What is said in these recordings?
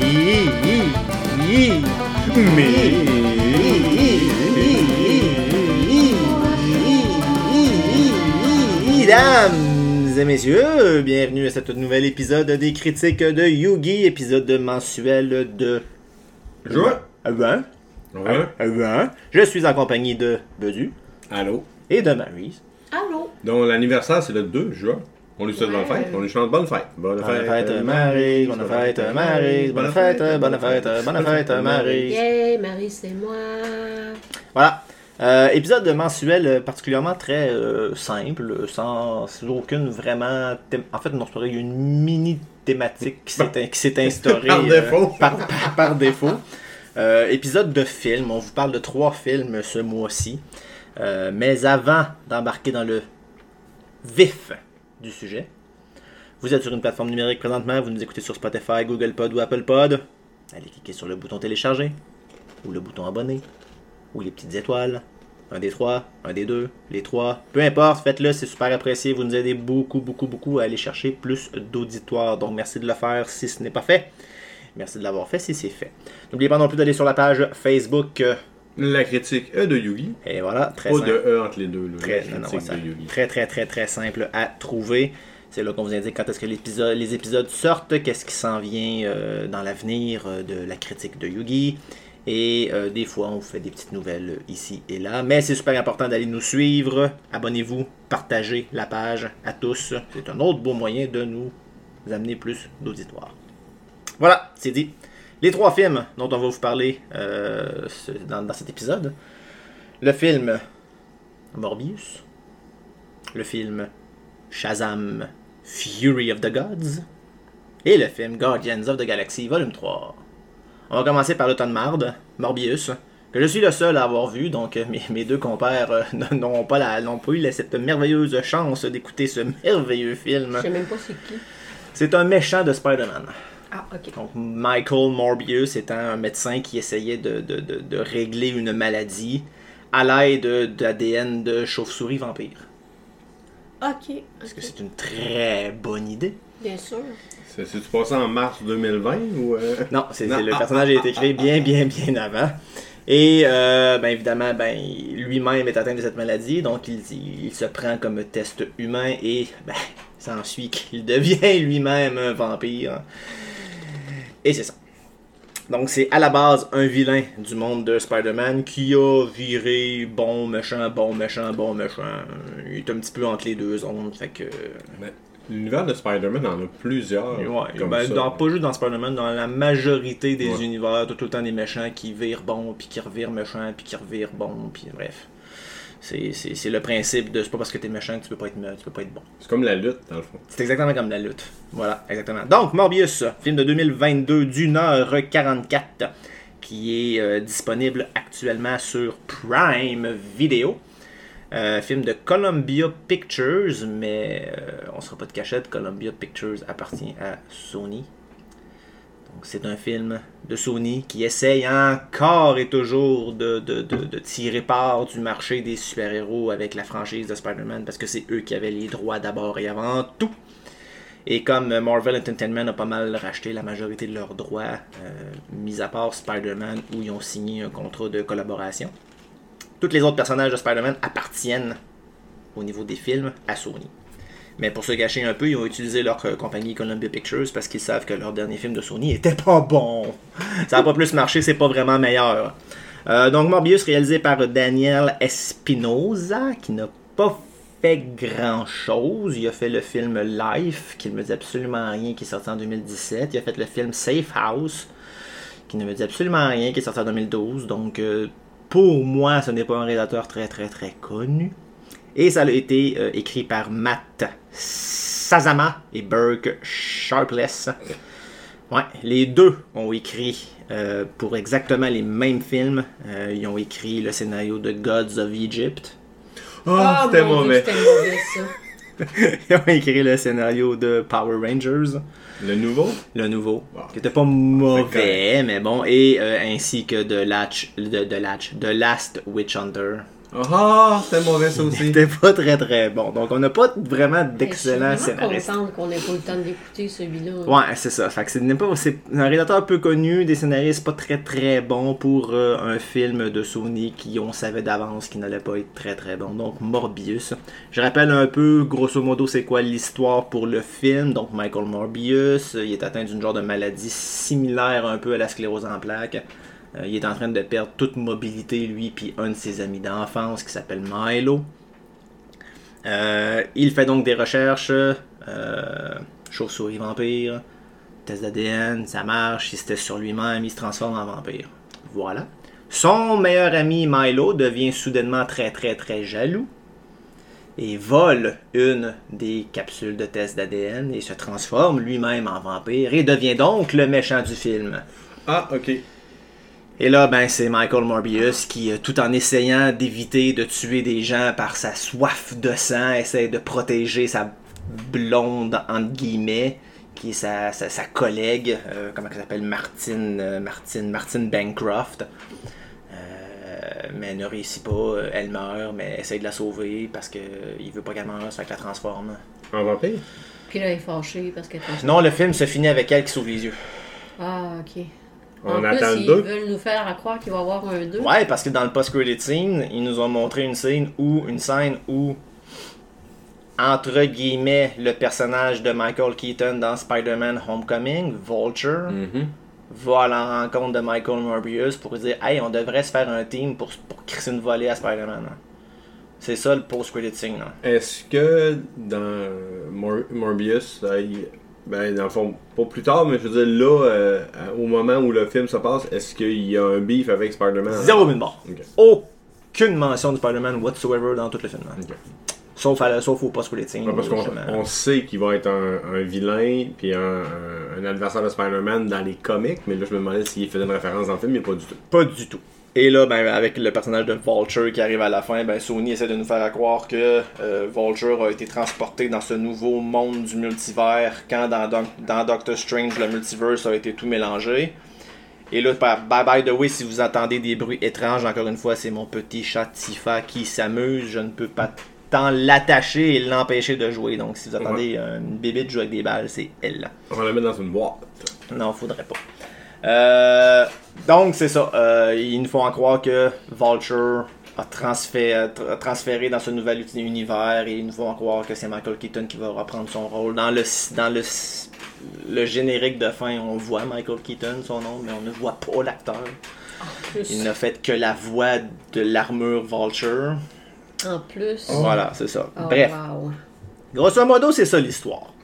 Mesdames et messieurs, bienvenue à cet nouvel épisode des critiques de Yugi, épisode mensuel de juin. Je suis en compagnie de Bedu. Allô. Et de Maryse. Allô. Donc l'anniversaire c'est le 2 juin. On lui souhaite bonne fête. On lui chante bonne fête. Bonne fête Maryse, bonne fête Maryse, bonne fête, bonne fête Maryse. Yeah, Maryse c'est moi. Voilà. Épisode mensuel particulièrement très simple, sans aucune vraiment... En fait, non, il y a une mini thématique qui s'est instaurée par défaut. Par défaut. Épisode de film. On vous parle de 3 films ce mois-ci. Mais avant d'embarquer dans le vif du sujet, vous êtes sur une plateforme numérique présentement, vous nous écoutez sur Spotify, Google Pod ou Apple Pod. Allez cliquer sur le bouton télécharger, ou le bouton abonner, ou les petites étoiles. Un des 3, un des 2, les 3. Peu importe, faites-le, c'est super apprécié. Vous nous aidez beaucoup à aller chercher plus d'auditoires. Donc merci de le faire si ce n'est pas fait. Merci de l'avoir fait si c'est fait. N'oubliez pas non plus d'aller sur la page Facebook. La critique de Yugi. Et voilà, très pas simple. De E entre les deux. Là, Très simple à trouver. C'est là qu'on vous indique quand est-ce que les épisodes sortent, qu'est-ce qui s'en vient dans l'avenir de la critique de Yugi. Et des fois, on vous fait des petites nouvelles ici et là. Mais c'est super important d'aller nous suivre. Abonnez-vous, partagez la page à tous. C'est un autre beau moyen de nous amener plus d'auditoire. Voilà, c'est dit. Les 3 films dont on va vous parler dans cet épisode. Le film Morbius. Le film Shazam! Fury of the Gods. Et le film Guardians of the Galaxy Volume 3. On va commencer par le ton de marde, Morbius, que je suis le seul à avoir vu, donc mes 2 compères n'ont pas eu cette merveilleuse chance d'écouter ce merveilleux film. Je sais même pas c'est qui. C'est un méchant de Spider-Man. Ah, ok. Donc Michael Morbius étant un médecin qui essayait de régler une maladie à l'aide d'ADN de chauve-souris vampire. Ok. Est-ce que c'est une très bonne idée? Bien sûr. C'est-tu passé en mars 2020 ou... Non, le personnage a été créé bien avant. Et évidemment, lui-même est atteint de cette maladie, donc il se prend comme test humain et s'ensuit qu'il devient lui-même un vampire. Et c'est ça. Donc c'est à la base un vilain du monde de Spider-Man qui a viré bon méchant. Il est un petit peu entre les deux zones, fait que... L'univers de Spider-Man en a plusieurs. Ouais, pas juste dans Spider-Man, dans la majorité des univers, tout le temps des méchants qui virent bon, puis qui revirent méchants, puis qui revirent bon, puis bref. C'est le principe de c'est pas parce que t'es méchant que tu peux pas être bon. C'est comme la lutte, dans le fond. C'est exactement comme la lutte. Voilà, exactement. Donc, Morbius, film de 2022 d'1h44, qui est disponible actuellement sur Prime Video. Film de Columbia Pictures, mais on sera pas de cachette, Columbia Pictures appartient à Sony. Donc c'est un film de Sony qui essaye encore et toujours de tirer part du marché des super-héros avec la franchise de Spider-Man, parce que c'est eux qui avaient les droits d'abord et avant tout. Et comme Marvel Entertainment a pas mal racheté la majorité de leurs droits, mis à part Spider-Man où ils ont signé un contrat de collaboration, tous les autres personnages de Spider-Man appartiennent, au niveau des films, à Sony. Mais pour se gâcher un peu, ils ont utilisé leur compagnie Columbia Pictures parce qu'ils savent que leur dernier film de Sony était pas bon. Ça n'a pas plus marché, c'est pas vraiment meilleur. Donc Morbius, réalisé par Daniel Espinosa, qui n'a pas fait grand-chose. Il a fait le film Life, qui ne me dit absolument rien, qui est sorti en 2017. Il a fait le film Safe House, qui ne me dit absolument rien, qui est sorti en 2012. Donc... pour moi, ce n'est pas un réalisateur très connu. Et ça a été écrit par Matt Sazama et Burke Sharpless. Ouais, les deux ont écrit pour exactement les mêmes films. Ils ont écrit le scénario de Gods of Egypt. C'était mauvais. C'était mauvais, ça. Ils ont écrit le scénario de Power Rangers. Le nouveau? Le nouveau. Qui était pas mauvais, mais bon. Et ainsi que The Last Witch Hunter. Ah, c'était mauvais ça aussi. C'était pas très très bon. Donc on n'a pas vraiment d'excellents Je suis vraiment scénaristes. contente qu'on n'ait pas eu le temps d'écouter celui-là. Ouais, c'est ça. Fait que c'est un réalisateur peu connu, des scénaristes pas très très bons pour un film de Sony qui on savait d'avance qu'il n'allait pas être très très bon. Donc Morbius. Je rappelle un peu, grosso modo, c'est quoi l'histoire pour le film. Donc Michael Morbius, il est atteint d'une genre de maladie similaire un peu à la sclérose en plaques. Il est en train de perdre toute mobilité, lui, puis un de ses amis d'enfance qui s'appelle Milo. Il fait donc des recherches, chauve-souris vampire, test d'ADN, ça marche, il se teste sur lui-même, il se transforme en vampire. Voilà. Son meilleur ami Milo devient soudainement très très très jaloux et vole une des capsules de test d'ADN et se transforme lui-même en vampire et devient donc le méchant du film. Ah, ok. Et là, ben, c'est Michael Morbius qui, tout en essayant d'éviter de tuer des gens par sa soif de sang, essaie de protéger sa blonde, entre guillemets, qui est sa collègue, comment elle s'appelle, Martine Bancroft. Mais elle ne réussit pas, elle meurt, mais elle essaie de la sauver parce qu'il veut pas qu'elle meure, ça fait qu'elle la transforme. Un vampire? Puis là, elle est fâchée parce qu'elle est Non, le film se finit avec elle qui sauve les yeux. Ah, ok. On En attend plus, le 2. ils veulent nous faire croire qu'il va y avoir un 2. Ouais, parce que dans le post-credit scene, ils nous ont montré une scène où, entre guillemets, le personnage de Michael Keaton dans Spider-Man Homecoming, Vulture, va à la rencontre de Michael Morbius pour dire « Hey, on devrait se faire un team pour crisser une volée à Spider-Man. » C'est ça le post-credit scene. Là. Est-ce que dans Morbius, ben, dans le fond, pas plus tard, mais je veux dire, là, au moment où le film se passe, est-ce qu'il y a un beef avec Spider-Man? Zéro mille morts. Ok. Aucune mention de Spider-Man whatsoever dans tout le film. Là. Ok. Sauf au post-credit scene. Ouais, parce qu'on sait qu'il va être un vilain puis un adversaire de Spider-Man dans les comics, mais là je me demandais s'il faisait une référence dans le film, mais pas du tout. Pas du tout. Et là, ben, avec le personnage de Vulture qui arrive à la fin, ben, Sony essaie de nous faire croire que Vulture a été transporté dans ce nouveau monde du multivers quand dans Doctor Strange, le multiverse a été tout mélangé. Et là, by the way, si vous entendez des bruits étranges, encore une fois, c'est mon petit chat Tifa qui s'amuse. Je ne peux pas tant l'attacher et l'empêcher de jouer. Donc, si vous attendez une bébé jouer avec des balles, c'est elle. On va la mettre dans une boîte. Non, faudrait pas. Donc, c'est ça. Il nous faut en croire que Vulture a transféré dans ce nouvel univers et il nous faut en croire que c'est Michael Keaton qui va reprendre son rôle. Dans le générique de fin, on voit Michael Keaton, son nom, mais on ne voit pas l'acteur. Il n'a fait que la voix de l'armure Vulture. En plus. Voilà, c'est ça. Oh, Bref. wow. Grosso modo, c'est ça l'histoire.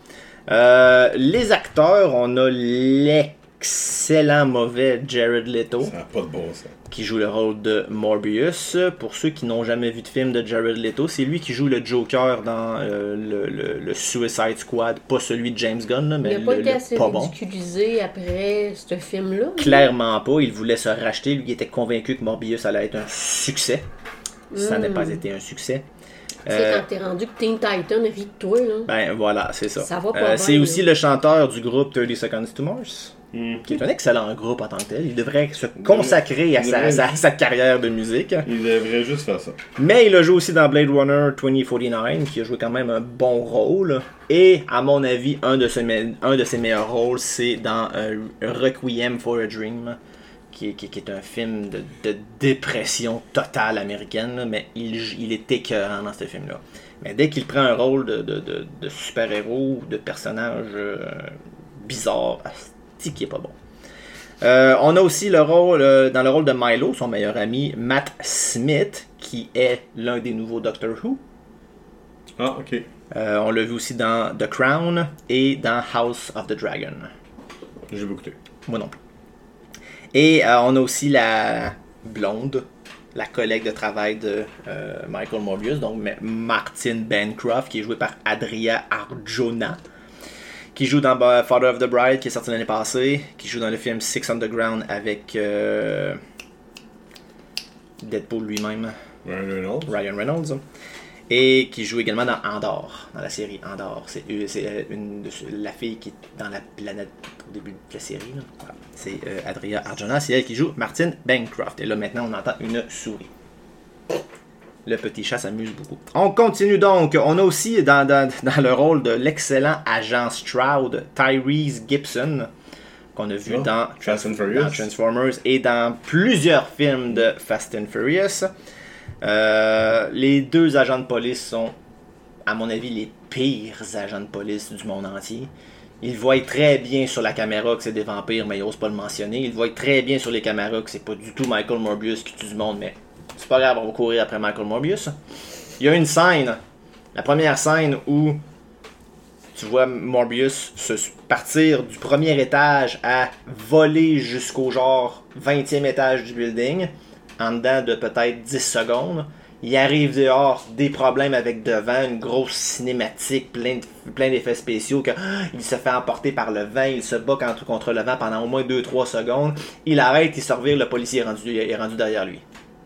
Les acteurs, on a l'excellent mauvais Jared Leto, Ça n'a pas de bon sens. qui joue le rôle de Morbius. Pour ceux qui n'ont jamais vu de film de Jared Leto, c'est lui qui joue le Joker dans le Suicide Squad, pas celui de James Gunn, là, mais Il n'a pas été le assez pas bon. ridiculisé après ce film-là. Clairement pas, il voulait se racheter, lui il était convaincu que Morbius allait être un succès. Ça n'a pas été un succès. Tu sais, quand t'es rendu que Teen Titan rit de toi, là. Ben voilà, c'est ça. Ça va pas c'est bien, aussi là. le chanteur du groupe 30 Seconds to Mars, qui est un excellent groupe en tant que tel. Il devrait se consacrer à sa carrière de musique. Il devrait juste faire ça. Mais il a joué aussi dans Blade Runner 2049, qui a joué quand même un bon rôle. Et à mon avis, un de ses meilleurs rôles, c'est dans Requiem for a Dream, qui est un film de dépression totale américaine, là, mais il est écœurant dans ce film-là. Mais dès qu'il prend un rôle de super-héros ou de personnage bizarre, asti qui est pas bon. On a aussi dans le rôle de Milo, son meilleur ami, Matt Smith, qui est l'un des nouveaux Doctor Who. Ah, ok. On l'a vu aussi dans The Crown et dans House of the Dragon. J'ai beaucoup écouté. Moi non plus. Et on a aussi la blonde, la collègue de travail de Michael Morbius, donc Martine Bancroft, qui est jouée par Adria Arjona, qui joue dans Father of the Bride, qui est sorti l'année passée, qui joue dans le film Six Underground avec Deadpool lui-même, Ryan Reynolds, et qui joue également dans Andor, dans la série Andor. C'est la fille qui est dans la planète au début de la série. Là. Voilà. C'est Adria Arjona, c'est elle qui joue Martine Bancroft. Et là maintenant on entend une souris. le petit chat s'amuse beaucoup. On continue donc. On a aussi dans le rôle de l'excellent agent Stroud, Tyrese Gibson, qu'on a vu dans Transformers et dans plusieurs films de Fast and Furious. Les deux agents de police sont, à mon avis, les pires agents de police du monde entier. Ils voient très bien sur la caméra que c'est des vampires, mais ils n'osent pas le mentionner. Ils voient très bien sur les caméras que c'est pas du tout Michael Morbius qui tue du monde, mais c'est pas grave, on va courir après Michael Morbius. Il y a une scène, la première scène où tu vois Morbius partir du premier étage à voler jusqu'au genre 20e étage du building en dedans de peut-être 10 secondes. Il arrive dehors, des problèmes avec devant, une grosse cinématique, plein d'effets spéciaux, il se fait emporter par le vent, il se bat contre le vent pendant au moins 2-3 secondes. Il arrête, il se revire, le policier est rendu derrière lui.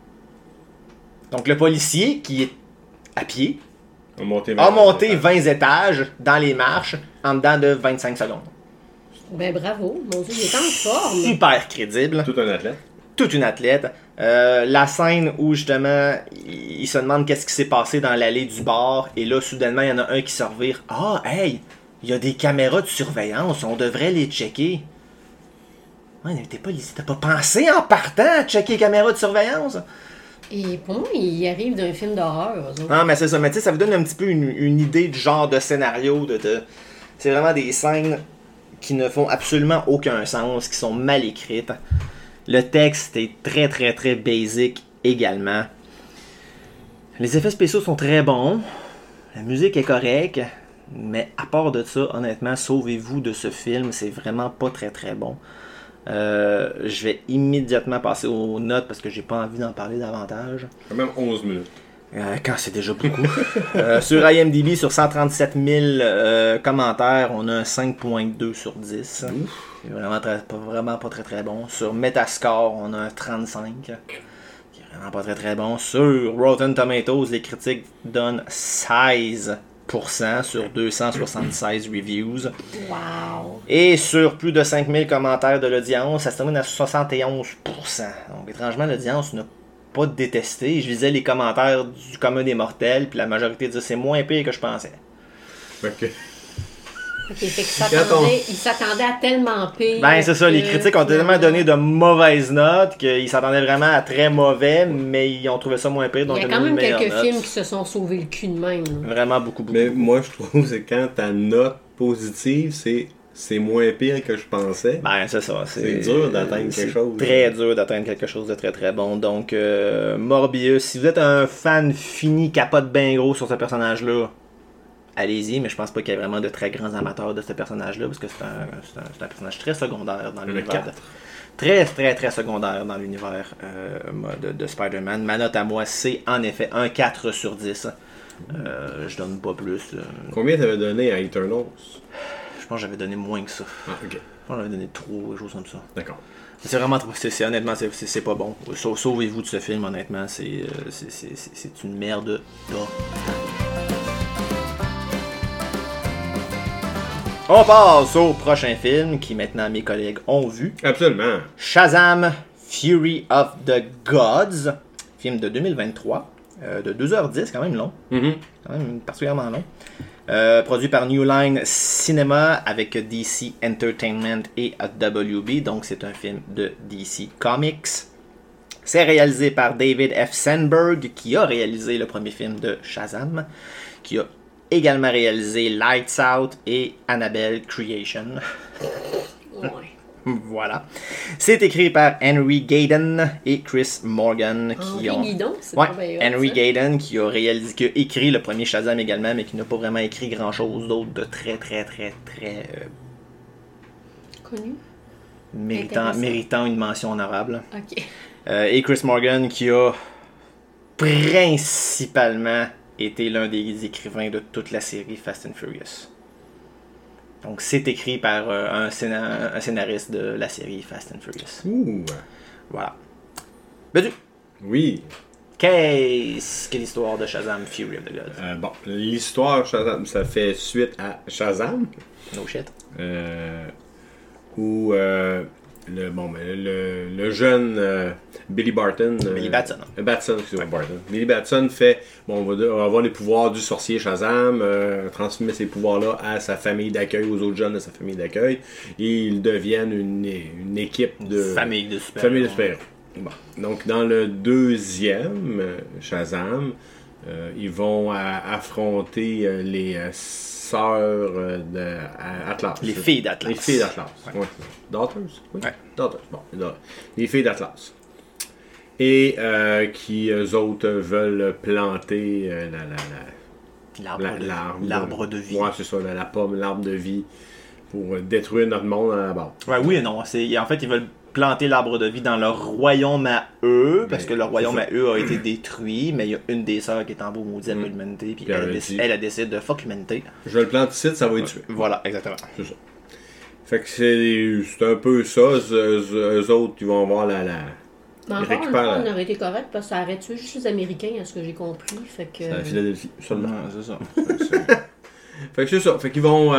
Donc le policier, qui est à pied, a monté 20 étages dans les marches en dedans de 25 secondes. Ben bravo, mon Dieu, il est en forme. Super crédible. Tout un athlète. Toute une athlète. La scène où justement il se demande qu'est-ce qui s'est passé dans l'allée du bar et là soudainement il y en a un qui se revire. Ah hey, il y a des caméras de surveillance, on devrait les checker. Ouais, mais t'as pas pensé en partant à checker les caméras de surveillance? Et pour moi, il arrive d'un film d'horreur. Non mais c'est ça, mais tu sais, ça vous donne un petit peu une idée du genre de scénario. C'est vraiment des scènes qui ne font absolument aucun sens, qui sont mal écrites. Le texte est très très très basic également. Les effets spéciaux sont très bons. La musique est correcte. Mais à part de ça, honnêtement, sauvez-vous de ce film. C'est vraiment pas très très bon. Je vais immédiatement passer aux notes parce que j'ai pas envie d'en parler davantage. Quand même 11 minutes. Quand c'est déjà beaucoup. Sur IMDb, sur 137 000 commentaires, on a un 5.2 sur 10. Ouf. C'est vraiment pas très très bon. Sur Metascore, on a un 35. Qui est vraiment pas très très bon. Sur Rotten Tomatoes, les critiques donnent 16% sur 276 reviews. Wow. Et sur plus de 5000 commentaires de l'audience, ça se termine à 71%. Donc étrangement, l'audience n'a pas détesté. Je lisais les commentaires du commun des mortels, puis la majorité disait c'est moins pire que je pensais. Ok. Fait qu'il s'attendait à tellement pire. Ben c'est ça, les critiques ont tellement donné de mauvaises notes qu'ils s'attendaient vraiment à très mauvais, mais ils ont trouvé ça moins pire. Donc il y a quand même quelques films qui se sont sauvés le cul de même. Vraiment beaucoup. Mais moi je trouve que quand ta note positive, c'est moins pire que je pensais. Ben c'est ça. C'est dur d'atteindre quelque chose. Très dur d'atteindre quelque chose de très très bon. Donc Morbius, si vous êtes un fan fini, capote bien gros sur ce personnage-là, allez-y, mais je pense pas qu'il y ait vraiment de très grands amateurs de ce personnage-là, parce que c'est un personnage très secondaire dans l'univers. Très, très, très secondaire dans l'univers de Spider-Man. Ma note à moi, c'est en effet un 4 sur 10. Je donne pas plus. Combien t'avais donné à Eternals? Je pense que j'avais donné moins que ça. Ah, ok. Je pense que j'avais donné trop, quelque chose comme ça. D'accord. C'est vraiment trop. Honnêtement, c'est pas bon. Sauvez-vous de ce film, honnêtement. C'est une merde. On passe au prochain film qui maintenant mes collègues ont vu. Absolument. Shazam! Fury of the Gods. Film de 2023. De 2h10, quand même long. Mm-hmm. Quand même particulièrement long. Produit par New Line Cinema avec DC Entertainment et WB. Donc c'est un film de DC Comics. C'est réalisé par David F. Sandberg qui a réalisé le premier film de Shazam. Qui a également réalisé Lights Out et Annabelle Creation. Ouais. Voilà. C'est écrit par Henry Gayden et Chris Morgan qui Henry Gayden qui a écrit le premier Shazam également, mais qui n'a pas vraiment écrit grand chose d'autre de très très très très connu, méritant une mention honorable. Ok. Et Chris Morgan qui a principalement été l'un des écrivains de toute la série Fast and Furious. Donc c'est écrit par un scénariste de la série Fast and Furious. Ouh. Voilà. Bedu. Oui. Qu'est-ce que l'histoire de Shazam Fury of the Gods? Bon, l'histoire Shazam, ça fait suite à Shazam. No shit. Où le jeune Billy Barton. Billy Batson. Batson, excusez-moi, Barton. Billy Batson fait, on va avoir les pouvoirs du sorcier Shazam, transmet ces pouvoirs-là à sa famille d'accueil, aux autres jeunes de sa famille d'accueil, et ils deviennent une équipe de... Famille de super-héros. Bon. Donc, dans le deuxième, Shazam, ils vont affronter les sœurs d'Atlas. Les filles d'Atlas. Les filles d'Atlas. Ouais. Daughters? Oui. Ouais. Daughters. Bon, les filles d'Atlas. Et qui, eux autres, veulent planter l'arbre de vie. Ouais, c'est ça, la pomme, l'arbre de vie, pour détruire notre monde à la base. Ouais, oui et non. En fait, ils veulent planter l'arbre de vie dans leur royaume à eux, parce que leur royaume à eux a été détruit, mais il y a une des sœurs qui est en beau maudit avec l'humanité, puis elle décide de fuck l'humanité. Je le plante ici, ça va être tué. Voilà, exactement. C'est ça. Fait que c'est un peu ça, eux autres, ils vont avoir Mais encore une fois, on aurait été correct parce que ça aurait tué juste les Américains, à ce que j'ai compris. Fait que... C'est à Philadelphie, seulement. Ouais, c'est ça. Fait que c'est ça. Fait qu'ils vont...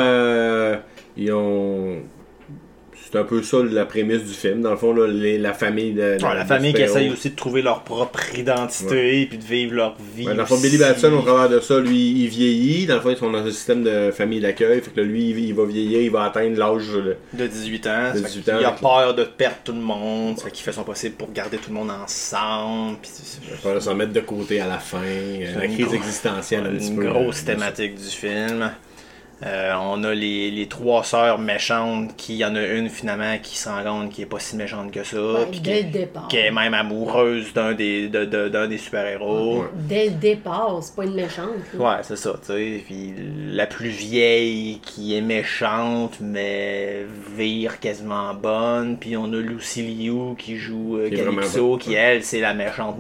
C'est un peu ça la prémisse du film. Dans le fond, là, la famille la famille qui essaye aussi de trouver leur propre identité et puis de vivre leur vie. Ouais, dans le fond, Billy Batson, au travers de ça, lui, il vieillit. Dans le fond, ils sont dans un système de famille d'accueil. Fait que là, lui, il va vieillir, il va atteindre l'âge de 18 ans. Il a peur de perdre tout le monde. Ça fait qu'il fait son possible pour garder tout le monde ensemble. Puis il a peur de s'en mettre de côté à la fin. La crise existentielle, un petit peu. Une grosse thématique du film. On a les trois sœurs méchantes, qui y en a une finalement qui se rend compte qui est pas si méchante que ça, puis dès le départ. Qui est même amoureuse d'un des super-héros. Ouais. Dès le départ, c'est pas une méchante. Là. Ouais, c'est ça, tu sais. Puis la plus vieille qui est méchante, mais vire quasiment bonne. Puis on a Lucy Liu qui joue Calypso, qui elle, c'est la méchante.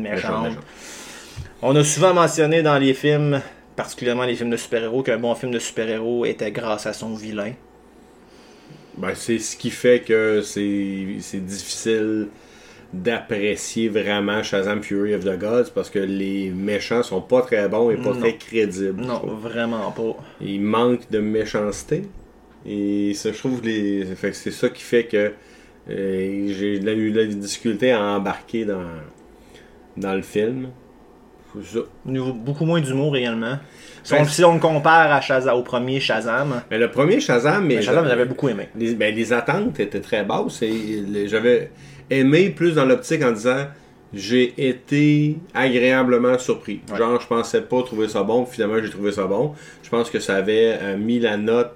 On a souvent mentionné dans les films, particulièrement les films de super-héros, qu'un bon film de super-héros était grâce à son vilain. Ben, c'est ce qui fait que c'est difficile d'apprécier vraiment Shazam Fury of the Gods, parce que les méchants sont pas très bons et pas très crédibles. Non, vraiment pas. Il manque de méchanceté. Et ça, je trouve, fait que c'est ça qui fait que j'ai eu de la difficulté à embarquer dans le film. Beaucoup moins d'humour également. Si on le compare au premier Shazam. Mais le premier Shazam, Shazam, j'avais beaucoup aimé. Les attentes étaient très basses. J'avais aimé plus dans l'optique en disant j'ai été agréablement surpris. Ouais. Genre, je pensais pas trouver ça bon, finalement j'ai trouvé ça bon. Je pense que ça avait mis la note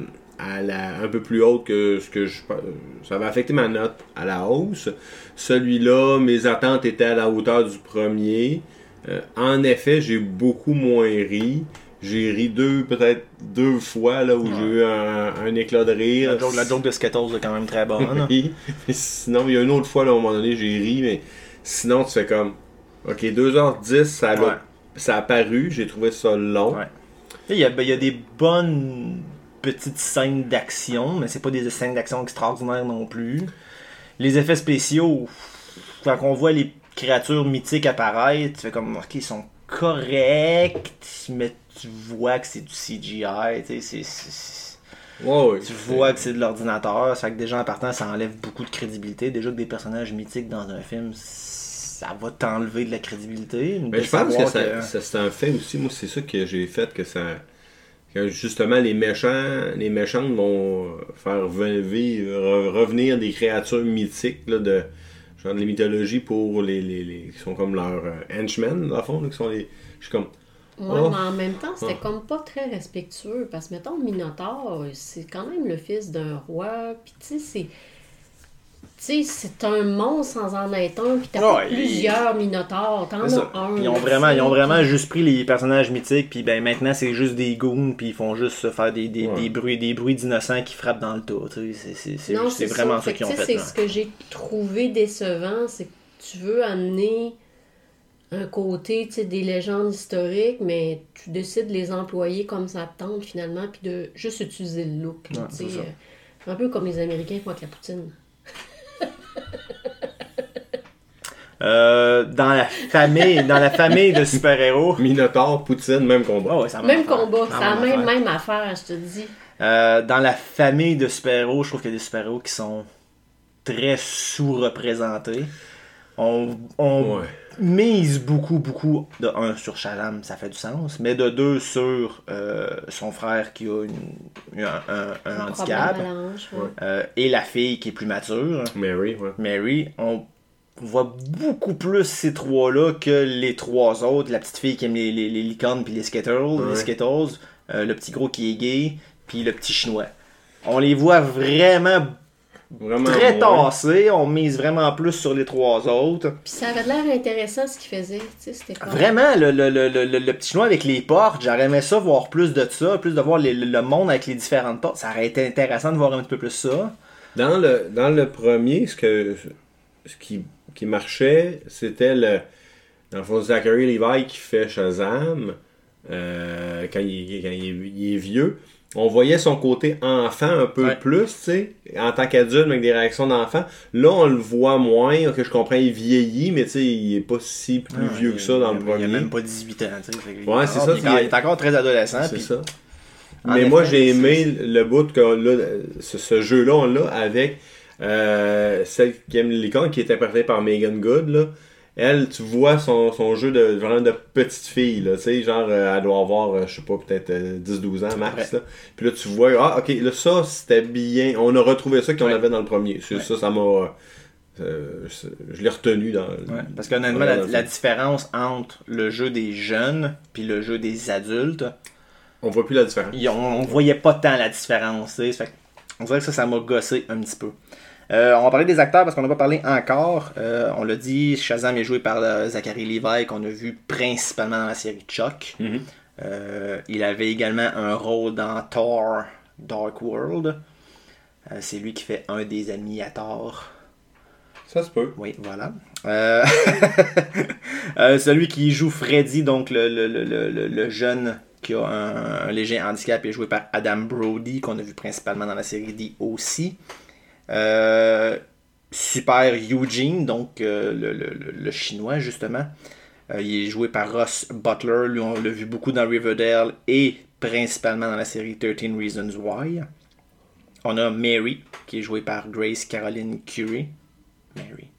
un peu plus haute que ce que ça avait affecté ma note à la hausse. Celui-là, mes attentes étaient à la hauteur du premier. En effet, j'ai beaucoup moins ri. J'ai ri peut-être deux fois là, où j'ai eu un éclat de rire. La joke de Skittles est quand même très bonne. Oui. Sinon, il y a une autre fois, là, à un moment donné, j'ai ri, mais sinon, tu fais comme... Ok, 2h10, ça a paru, j'ai trouvé ça long. Ouais. Il y a des bonnes petites scènes d'action, mais c'est pas des scènes d'action extraordinaires non plus. Les effets spéciaux, quand on voit les créatures mythiques apparaître, tu fais comme, ok, ils sont corrects, mais tu vois que c'est du CGI, tu sais, tu vois que c'est de l'ordinateur, ça fait que déjà en partant, ça enlève beaucoup de crédibilité. Déjà que des personnages mythiques dans un film, ça va t'enlever de la crédibilité. Mais je pense que c'est un fait aussi, moi c'est ça que j'ai fait, que justement les méchants vont faire revenir des créatures mythiques là, de genre de la mythologie pour les qui sont comme leurs henchmen, dans le fond, là, qui sont les... Je suis comme... Ouais, mais en même temps, c'était comme pas très respectueux, parce que, mettons, Minotaure, c'est quand même le fils d'un roi, puis tu sais, c'est un monstre sans en être un, puis t'as pas plusieurs Minotaures, t'en as un. Ils ont vraiment juste pris les personnages mythiques, puis ben maintenant c'est juste des goons, puis ils font juste se faire des bruits d'innocents qui frappent dans le tas, tu sais, c'est vraiment ça qu'ils ont fait. C'est ce que j'ai trouvé décevant, c'est que tu veux amener un côté, tu sais, des légendes historiques, mais tu décides de les employer comme ça te tente finalement, puis de juste utiliser le look, tu sais, un peu comme les Américains font avec la poutine. Dans la famille de super-héros. Minotaure, Poutine, même combat. Oh, ouais, c'est la même affaire, je te dis. Dans la famille de super-héros, je trouve qu'il y a des super-héros qui sont très sous-représenté. On Ouais. mise beaucoup de un sur Shazam, ça fait du sens, mais de deux sur son frère qui a un handicap et la fille qui est plus mature, Mary. On voit beaucoup plus ces trois-là que les trois autres. La petite fille qui aime les licornes puis les Skittles, le petit gros qui est gay, puis le petit chinois. On les voit vraiment très tassés, on mise vraiment plus sur les trois autres. Puis ça avait l'air intéressant ce qu'il faisait, tu sais, c'était quoi? Vraiment, le petit chinois avec les portes, j'aurais aimé ça, voir plus de ça, plus de voir le monde avec les différentes portes. Ça aurait été intéressant de voir un petit peu plus ça. Dans le premier, ce qui marchait, c'était dans le fond, Zachary Levi qui fait Shazam quand il est vieux. On voyait son côté enfant un peu plus, tu sais, en tant qu'adulte avec des réactions d'enfant. Là, on le voit moins, que je comprends, il vieillit, mais tu sais, il est pas si plus vieux que ça dans le premier. Il a même pas 18 ans, tu sais. Ouais, c'est ça. Il est encore très adolescent. C'est ça. Mais moi, j'ai aimé le bout que ce jeu-là, on l'a avec celle qui aime les licornes, qui est interprétée par Megan Good, là. Elle, tu vois son jeu vraiment de petite fille, là, tu sais, genre, elle doit avoir, je sais pas, peut-être 10-12 ans max, là. Puis là, tu vois, ok, là, ça, c'était bien, on a retrouvé ça qu'on avait dans le premier. Ça m'a... je l'ai retenu dans... parce qu'honnêtement, la différence entre le jeu des jeunes puis le jeu des adultes... On voit plus la différence. On voyait pas tant la différence, tu sais, on dirait que ça m'a gossé un petit peu. On va parler des acteurs parce qu'on n'a pas parlé encore. On l'a dit, Shazam est joué par Zachary Levi qu'on a vu principalement dans la série Chuck. Mm-hmm. Il avait également un rôle dans Thor Dark World. C'est lui qui fait un des amis à Thor. Ça se peut. Oui, voilà. Celui qui joue Freddy, donc le jeune qui a un léger handicap, est joué par Adam Brody qu'on a vu principalement dans la série The O.C. Super Eugene, donc le chinois justement, il est joué par Ross Butler. Lui, on l'a vu beaucoup dans Riverdale et principalement dans la série 13 Reasons Why. On a Mary qui est jouée par Grace Caroline Curie. Mary.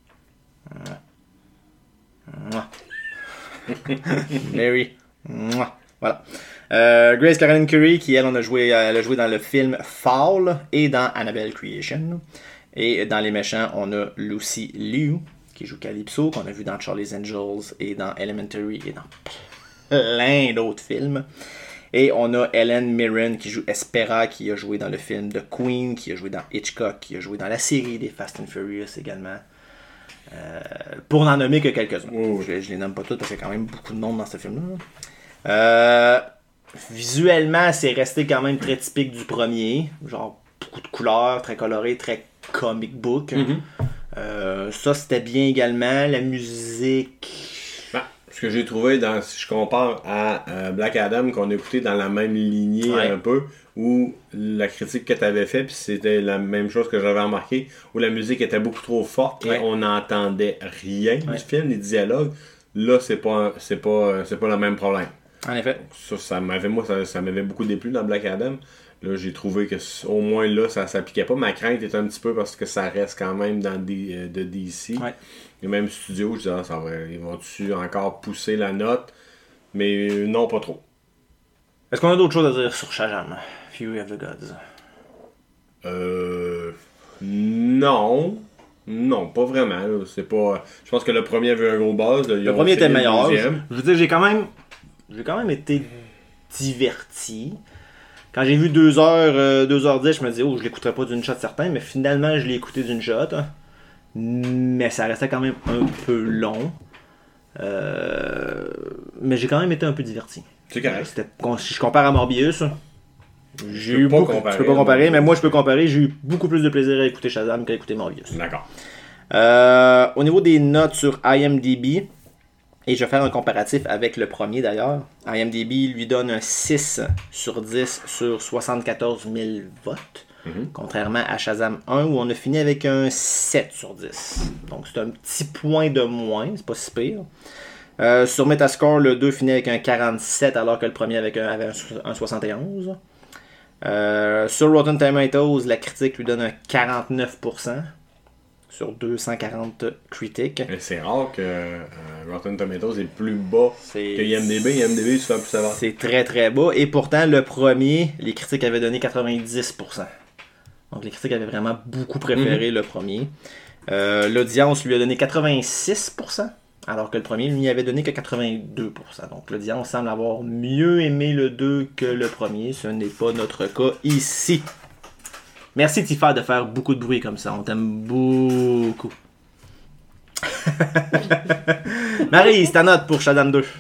Mary. Voilà. Grace Caroline Curie, qui elle a joué dans le film Fall et dans Annabelle Creation. Et dans les méchants, on a Lucy Liu, qui joue Calypso, qu'on a vu dans Charlie's Angels et dans Elementary et dans plein d'autres films. Et on a Helen Mirren qui joue Espera, qui a joué dans le film The Queen, qui a joué dans Hitchcock, qui a joué dans la série des Fast and Furious également. Pour n'en nommer que quelques-uns. Je les nomme pas tous parce qu'il y a quand même beaucoup de monde dans ce film-là. Visuellement, c'est resté quand même très typique du premier. Genre, beaucoup de couleurs, très coloré, très comic book. Mm-hmm. Ça, c'était bien également. La musique... Ce que j'ai trouvé, si je compare à Black Adam, qu'on a écouté dans la même lignée un peu, où la critique que tu avais faite, puis c'était la même chose que j'avais remarqué, où la musique était beaucoup trop forte et on n'entendait rien du film, les dialogues. Là, c'est pas le même problème. En effet. Ça m'avait beaucoup déplu dans Black Adam. Là, j'ai trouvé que au moins là, ça s'appliquait pas. Ma crainte est un petit peu parce que ça reste quand même dans de DC. Ouais. Et même studio, je disais, ils vont-tu encore pousser la note? Mais non, pas trop. Est-ce qu'on a d'autres choses à dire sur Shazam, Fury of the Gods? Non. Non, pas vraiment. Là. C'est pas. Je pense que le premier avait un gros buzz. Le premier était meilleur. Je veux dire, j'ai quand même été diverti. Quand j'ai vu 2h10, je me disais, je l'écouterais pas d'une shot certain, mais finalement, je l'ai écouté d'une shot. Mais ça restait quand même un peu long. Mais j'ai quand même été un peu diverti. C'est correct. Si je compare à Morbius, tu peux pas comparer, mais moi je peux comparer. J'ai eu beaucoup plus de plaisir à écouter Shazam qu'à écouter Morbius. D'accord. Au niveau des notes sur IMDb, et je vais faire un comparatif avec le premier d'ailleurs, IMDb lui donne un 6 sur 10 sur 74 000 votes. Contrairement à Shazam 1 où on a fini avec un 7 sur 10. Donc c'est un petit point de moins, c'est pas si pire. Sur Metascore, le 2 finit avec un 47 alors que le premier avait un 71. Sur Rotten Tomatoes, la critique lui donne un 49%. sur 240 critiques. Et c'est rare que Rotten Tomatoes est plus bas que IMDb. IMDb, tu fais plus savoir. C'est très très bas. Et pourtant, le premier, les critiques avaient donné 90%. Donc les critiques avaient vraiment beaucoup préféré le premier. L'audience lui a donné 86%, alors que le premier lui avait donné que 82%. Donc l'audience semble avoir mieux aimé le 2 que le premier. Ce n'est pas notre cas ici. Merci Tifa de faire beaucoup de bruit comme ça. On t'aime beaucoup. Marie, c'est ta note pour Shazam 2.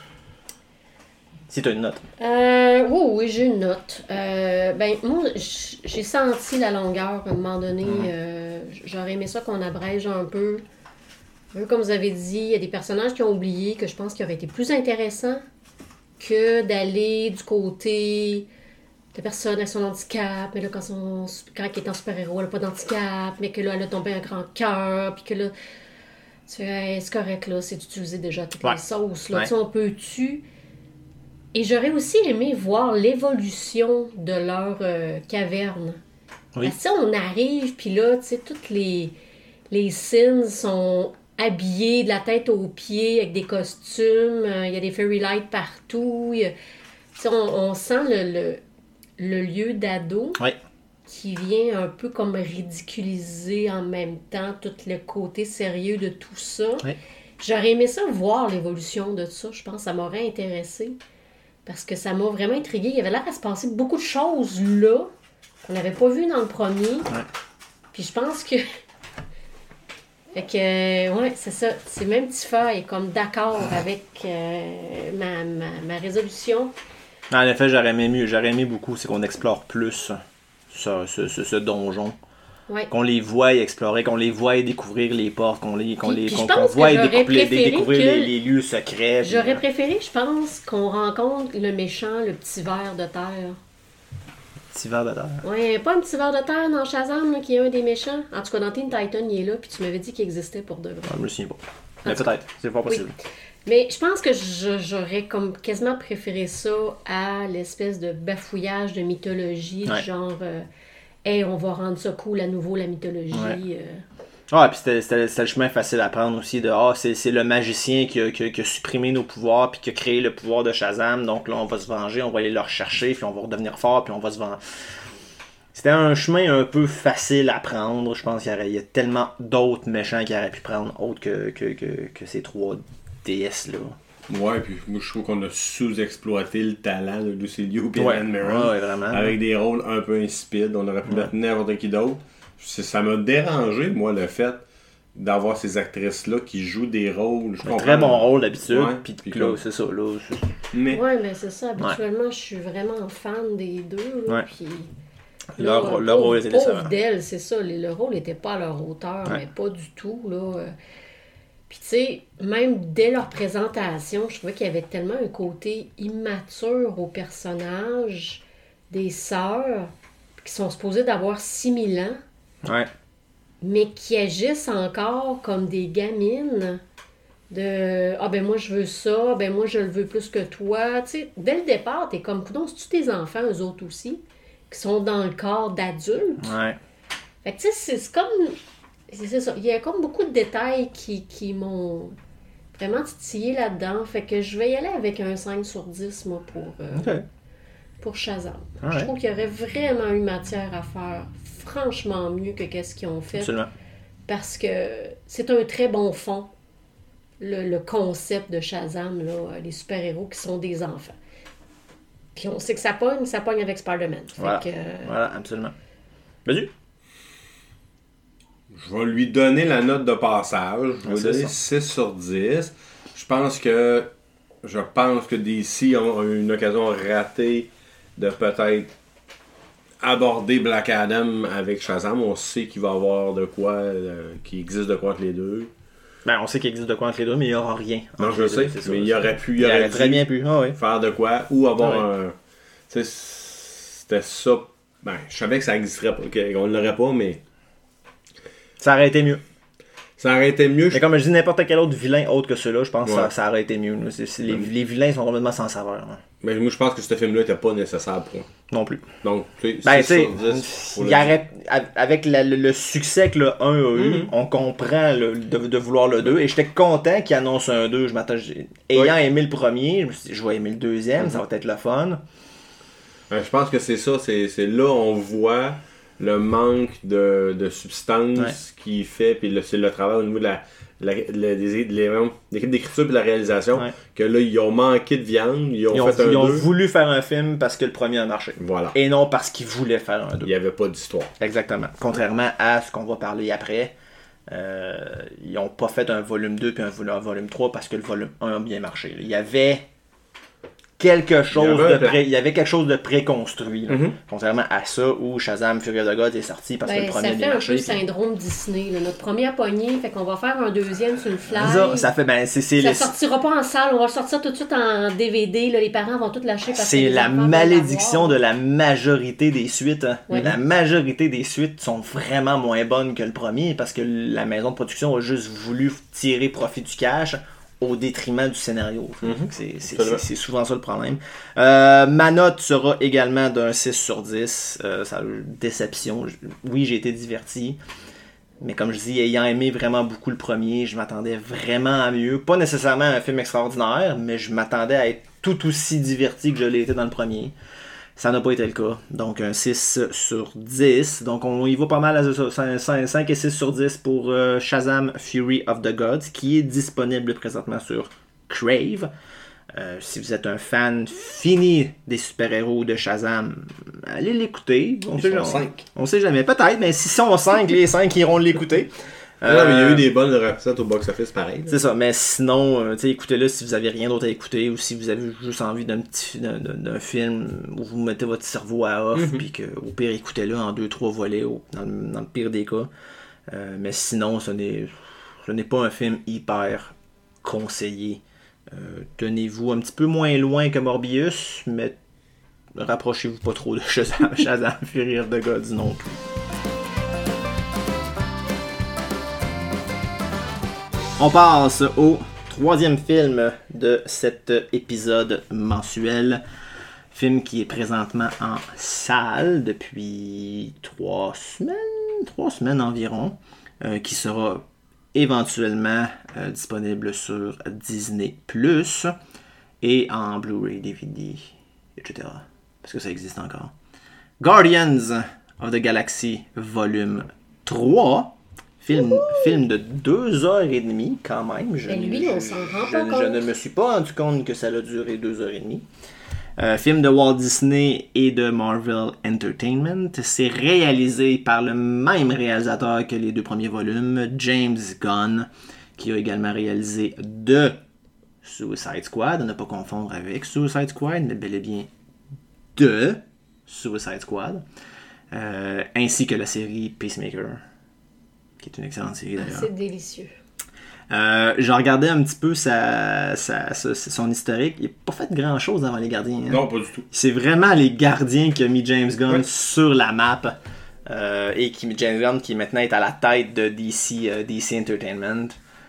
Si tu as une note. Oui, j'ai une note. Moi, j'ai senti la longueur à un moment donné. J'aurais aimé ça qu'on abrège un peu. Comme vous avez dit, il y a des personnages qui ont oublié que je pense qu'il aurait été plus intéressant que d'aller du côté de personnes avec son handicap. Mais là, quand elle est en super-héros, elle n'a pas d'handicap. Mais que là, elle a tombé un grand cœur. Puis que là, tu fais, hey, c'est correct, là, c'est utilisé déjà toutes les sauces. Là, on peut-tu... Et j'aurais aussi aimé voir l'évolution de leur caverne. Oui. Parce que on arrive, puis là, tu sais, toutes les Sins sont habillés de la tête aux pieds avec des costumes. Il y a des fairy lights partout. On sent le lieu d'ado qui vient un peu comme ridiculiser en même temps tout le côté sérieux de tout ça. Oui. J'aurais aimé ça, voir l'évolution de ça. Je pense que ça m'aurait intéressé. Parce que ça m'a vraiment intriguée. Il y avait l'air à se passer beaucoup de choses là qu'on n'avait pas vu dans le premier. Ouais. Puis je pense que... Fait que, c'est ça. C'est même Tifa est comme d'accord avec ma résolution. En effet, j'aurais aimé beaucoup, c'est qu'on explore plus ce donjon. Ouais. Qu'on les voie explorer, qu'on les voie découvrir les portes, qu'on voie découvrir les lieux secrets. J'aurais préféré, je pense, qu'on rencontre le méchant, le petit ver de terre. Petit ver de terre? Ouais, pas un petit ver de terre dans Shazam, là, qui est un des méchants. En tout cas, dans Teen Titan, il est là, puis tu m'avais dit qu'il existait pour de vrai. Je me souviens pas. Mais peut-être, c'est pas possible. Oui. Mais je pense que j'aurais comme quasiment préféré ça à l'espèce de bafouillage de mythologie, du genre... Hey, on va rendre ça cool à nouveau, la mythologie. Puis c'était le chemin facile à prendre aussi de c'est le magicien qui a supprimé nos pouvoirs puis qui a créé le pouvoir de Shazam, donc là on va se venger, on va aller le rechercher, puis on va redevenir fort, puis on va se venger. C'était un chemin un peu facile à prendre. Je pense qu'il y a tellement d'autres méchants qu'il aurait pu prendre autres que ces trois déesses là. Ouais, puis moi je trouve qu'on a sous-exploité le talent de Lucilio et Helen Mirren vraiment. Avec des rôles un peu insipides. On aurait pu mettre n'importe qui d'autre. Ça m'a dérangé, moi, le fait d'avoir ces actrices-là qui jouent des rôles. Un très bon rôle d'habitude, puis là, c'est ça. Mais c'est ça. Habituellement, je suis vraiment fan des deux. Là, puis... Leur rôle était décevant. D'elle, c'est ça. Le rôle n'était pas à leur hauteur, mais pas du tout. Là. Puis tu sais, même dès leur présentation, je trouvais qu'il y avait tellement un côté immature aux personnages des sœurs, qui sont supposées d'avoir 6000 ans, mais qui agissent encore comme des gamines de « Ah ben moi je veux ça, ben moi je le veux plus que toi ». Tu sais, dès le départ, t'es comme « Coudonc, c'est-tu tes enfants, eux autres aussi, qui sont dans le corps d'adultes? » Fait que tu sais, c'est comme... C'est ça. Il y a comme beaucoup de détails qui m'ont vraiment titillé là-dedans. Fait que je vais y aller avec un 5 sur 10, moi, pour Shazam. Je trouve qu'il y aurait vraiment eu matière à faire franchement mieux que qu'est-ce qu'ils ont fait. Absolument. Parce que c'est un très bon fond, le concept de Shazam, là, les super-héros qui sont des enfants. Puis on sait que ça pogne avec Spider-Man. Voilà, absolument. Vas-y. Je vais lui donner la note de passage. Je vais lui donner 6 sur 10. Je pense que DC ont eu une occasion ratée de peut-être aborder Black Adam avec Shazam. On sait qu'il va y avoir de quoi, qu'il existe de quoi entre les deux. On sait qu'il existe de quoi entre les deux, mais il n'y aura rien. Non, je sais, mais il aurait très bien pu faire de quoi, ou avoir un... Tu sais, c'était ça... Je savais que ça n'existerait pas, qu'on ne l'aurait pas, mais... Ça aurait été mieux. Ça aurait été mieux. Mais comme je dis, n'importe quel autre vilain autre que ceux-là, je pense Ouais. que ça aurait été mieux. Les vilains sont complètement sans saveur. Hein. Mais moi, je pense que ce film-là était pas nécessaire pour moi. Non plus. Donc, tu Ben, sais, tu 6 sais, sur 10 pour il le arrête, avec le succès que le 1 a eu, on comprend de vouloir le 2. Et j'étais content qu'il annonce un 2. Ayant aimé le premier, je me suis dit, je vais aimer le deuxième, ça va être le fun. Je pense que c'est ça. C'est là on voit le manque de substance qu'il fait. Puis c'est le travail au niveau de l'équipe d'écriture et de la réalisation. Ouais. Que là, ils ont manqué de viande. Ils ont fait un 2. Ils ont voulu faire un film parce que le premier a marché. Voilà. Et non parce qu'ils voulaient faire un 2. Il n'y avait pas d'histoire. Exactement. Contrairement à ce qu'on va parler après, ils n'ont pas fait un volume 2 puis un volume 3 parce que le volume 1 a bien marché. Il y avait quelque chose de préconstruit. Là. Contrairement à ça où Shazam Fury of the Gods est sorti parce que le premier a bien marché. Ça fait un peu syndrome Disney. Là. Notre première poignée, fait qu'on va faire un deuxième sur le fly. Ça fait, ça sortira pas en salle, on va le sortir tout de suite en DVD. Là, les parents vont tout lâcher parce que c'est la malédiction de la majorité des suites. Hein. Ouais. La majorité des suites sont vraiment moins bonnes que le premier parce que la maison de production a juste voulu tirer profit du cash au détriment du scénario. C'est souvent ça le problème. Ma note sera également d'un 6 sur 10. Ça, déception. Oui, j'ai été diverti. Mais comme je dis, ayant aimé vraiment beaucoup le premier, je m'attendais vraiment à mieux. Pas nécessairement à un film extraordinaire, mais je m'attendais à être tout aussi diverti que je l'ai été dans le premier. Ça n'a pas été le cas. Donc un 6 sur 10. Donc on y va pas mal à 5 et 6 sur 10 pour Shazam Fury of the Gods, qui est disponible présentement sur Crave. Si vous êtes un fan fini des super-héros de Shazam, allez l'écouter. On sait jamais. Peut-être, mais si sont 5, les 5 iront l'écouter. Non, mais il y a eu des bonnes recettes au box-office pareil. C'est ça, mais sinon, écoutez-le si vous avez rien d'autre à écouter ou si vous avez juste envie d'un film où vous mettez votre cerveau à off, puis que au pire, écoutez-le en 2-3 volets, dans le pire des cas. Mais sinon, ce n'est pas un film hyper conseillé. Tenez-vous un petit peu moins loin que Morbius, mais rapprochez-vous pas trop de Shazam Fury of the Gods non plus. On passe au troisième film de cet épisode mensuel. Film qui est présentement en salle depuis 3 semaines environ, qui sera éventuellement disponible sur Disney+, et en Blu-ray, DVD, etc. Parce que ça existe encore. Guardians of the Galaxy Volume 3. Film de 2h30 quand même. On s'en rend pas compte. Je ne me suis pas rendu compte que ça a duré 2h30. Film de Walt Disney et de Marvel Entertainment. C'est réalisé par le même réalisateur que les 2 premiers volumes, James Gunn, qui a également réalisé The Suicide Squad. À ne pas confondre avec Suicide Squad, mais bel et bien The Suicide Squad. Ainsi que la série Peacemaker, qui est une excellente série d'ailleurs. C'est délicieux. J'ai regardé un petit peu son historique. Il n'a pas fait grand chose avant les Gardiens. Hein. Non, pas du tout. C'est vraiment les Gardiens qui a mis James Gunn sur la map. Et James Gunn qui maintenant est à la tête de DC Entertainment.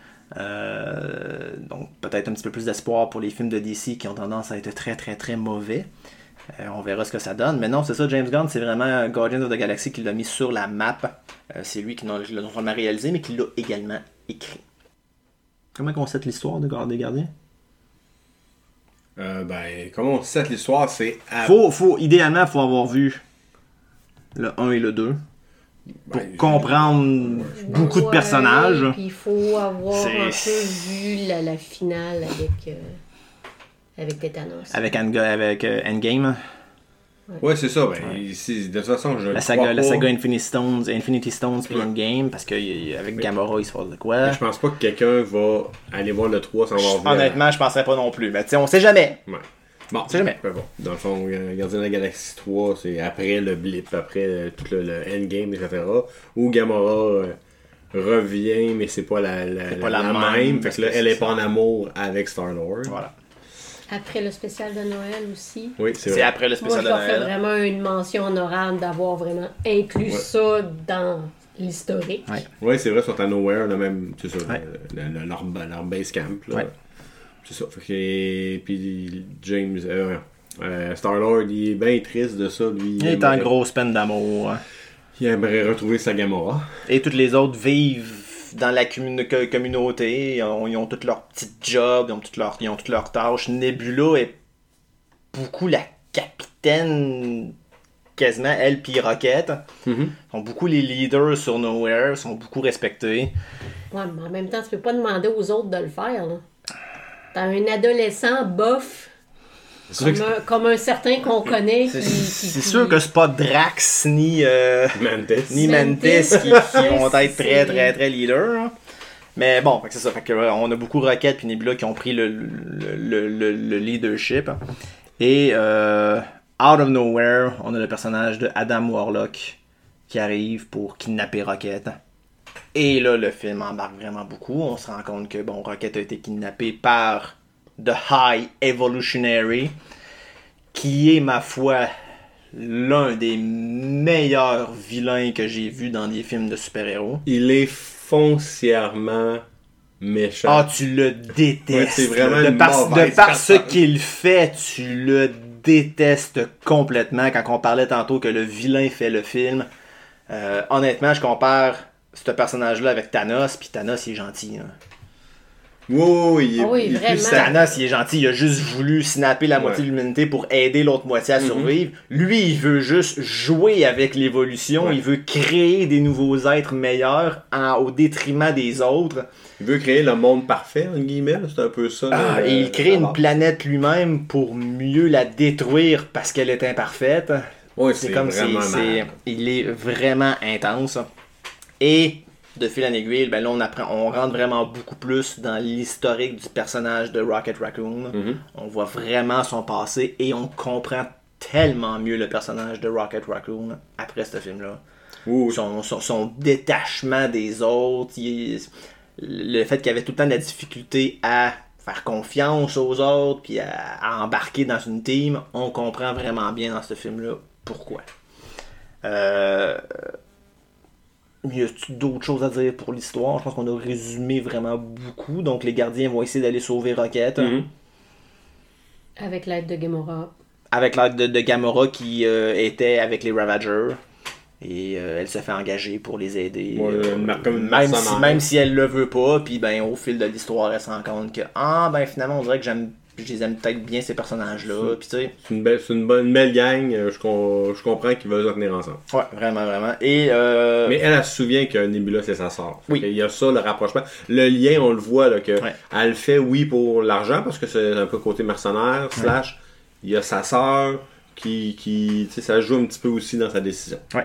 Donc peut-être un petit peu plus d'espoir pour les films de DC qui ont tendance à être très très très mauvais. On verra ce que ça donne. Mais non, c'est ça, James Gunn, c'est vraiment Guardians of the Galaxy qui l'a mis sur la map. C'est lui qui l'a non seulement réalisé, mais qui l'a également écrit. Comment on sait l'histoire des Gardiens? Comment on sait l'histoire, c'est... Idéalement, il faut avoir vu le 1 et le 2 pour comprendre beaucoup de personnages. Puis il faut avoir un peu vu la finale avec Thanos. Avec Endgame. Ouais, c'est ça. De toute façon, la saga Infinity Stones puis Endgame, parce qu'avec Gamora, il se passe de quoi. Mais je pense pas que quelqu'un va aller voir le 3 sans avoir vu. Honnêtement, je penserais pas non plus. Mais tu sais, on sait jamais. Ouais. Bon, c'est jamais. Bon. Dans le fond, Gardien de la Galaxie 3, c'est après le blip, après tout le Endgame, etc. Où Gamora revient, mais c'est pas la même. Fait que là, elle est pas en amour avec Star-Lord. Voilà. Après le spécial de Noël aussi. Oui, c'est après le spécial de Noël. Moi, je leur fais vraiment une mention honorable d'avoir vraiment inclus ça dans l'historique. Ouais. Oui, c'est vrai, ils sont à Nowhere, là, même, c'est ça, Ouais. leur base camp. Là. Ouais. C'est ça. Fait que, puis James, Star-Lord, il est bien triste de ça, lui. Il est en grosse peine d'amour. Il aimerait retrouver sa Gamora. Et tous les autres vivent dans la communauté. Ils ont tous leurs petits jobs, ils ont toutes leurs tâches. Nebula est beaucoup la capitaine, quasiment, elle puis Rocket. Mm-hmm. Ils sont beaucoup les leaders sur Nowhere, sont beaucoup respectés. Ouais, mais en même temps, tu peux pas demander aux autres de le faire. Là. T'as un adolescent bof, comme un certain qu'on connaît. C'est sûr que c'est pas Drax ni Mantis. qui vont être très très très leaders. Hein. Mais bon, c'est ça. Fait que, on a beaucoup Rocket puis Nebula qui ont pris le leadership. Et out of nowhere, on a le personnage de Adam Warlock qui arrive pour kidnapper Rocket. Et là, le film embarque vraiment beaucoup. On se rend compte que Rocket a été kidnappé par The High Evolutionary, qui est, ma foi, l'un des meilleurs vilains que j'ai vu dans des films de super-héros. Il est foncièrement méchant. Ah, tu le détestes. Ouais, c'est vraiment de par ce qu'il fait, tu le détestes complètement. Quand on parlait tantôt que le vilain fait le film, honnêtement, je compare ce personnage-là avec Thanos, puis Thanos, il est gentil. Hein. Oui, oui, vraiment. Thanos, il est gentil, il a juste voulu snapper la moitié de l'humanité pour aider l'autre moitié à survivre. Lui, il veut juste jouer avec l'évolution, il veut créer des nouveaux êtres meilleurs au détriment des autres. Il veut créer le monde parfait, en guillemets, c'est un peu ça. Et il crée une planète lui-même pour mieux la détruire parce qu'elle est imparfaite. Oui, c'est comme vraiment il est vraiment intense. Et de fil en aiguille, ben là on rentre vraiment beaucoup plus dans l'historique du personnage de Rocket Raccoon. Mm-hmm. On voit vraiment son passé et on comprend tellement mieux le personnage de Rocket Raccoon après ce film-là. Oui. Son détachement des autres, le fait qu'il avait tout le temps de la difficulté à faire confiance aux autres puis à embarquer dans une team, on comprend vraiment bien dans ce film-là pourquoi. Y a d'autres choses à dire pour l'histoire? Je pense qu'on a résumé vraiment beaucoup. Donc les gardiens vont essayer d'aller sauver Rocket. Mm-hmm. Avec l'aide de Gamora. Avec l'aide de Gamora qui était avec les Ravagers. Et elle se fait engager pour les aider. Même si elle le veut pas. Puis au fil de l'histoire, elle se rend compte que finalement on dirait que je les aime peut-être bien ces personnages-là. Puis, c'est une belle gang. Je comprends qu'ils veulent se tenir ensemble. Ouais, vraiment, vraiment. Et, mais elle se souvient que Nebula, c'est sa sœur. Oui. Il y a ça, le rapprochement. Le lien, on le voit, là, que elle le fait, oui, pour l'argent, parce que c'est un peu côté mercenaire, / il y a sa sœur qui ça joue un petit peu aussi dans sa décision. Ouais.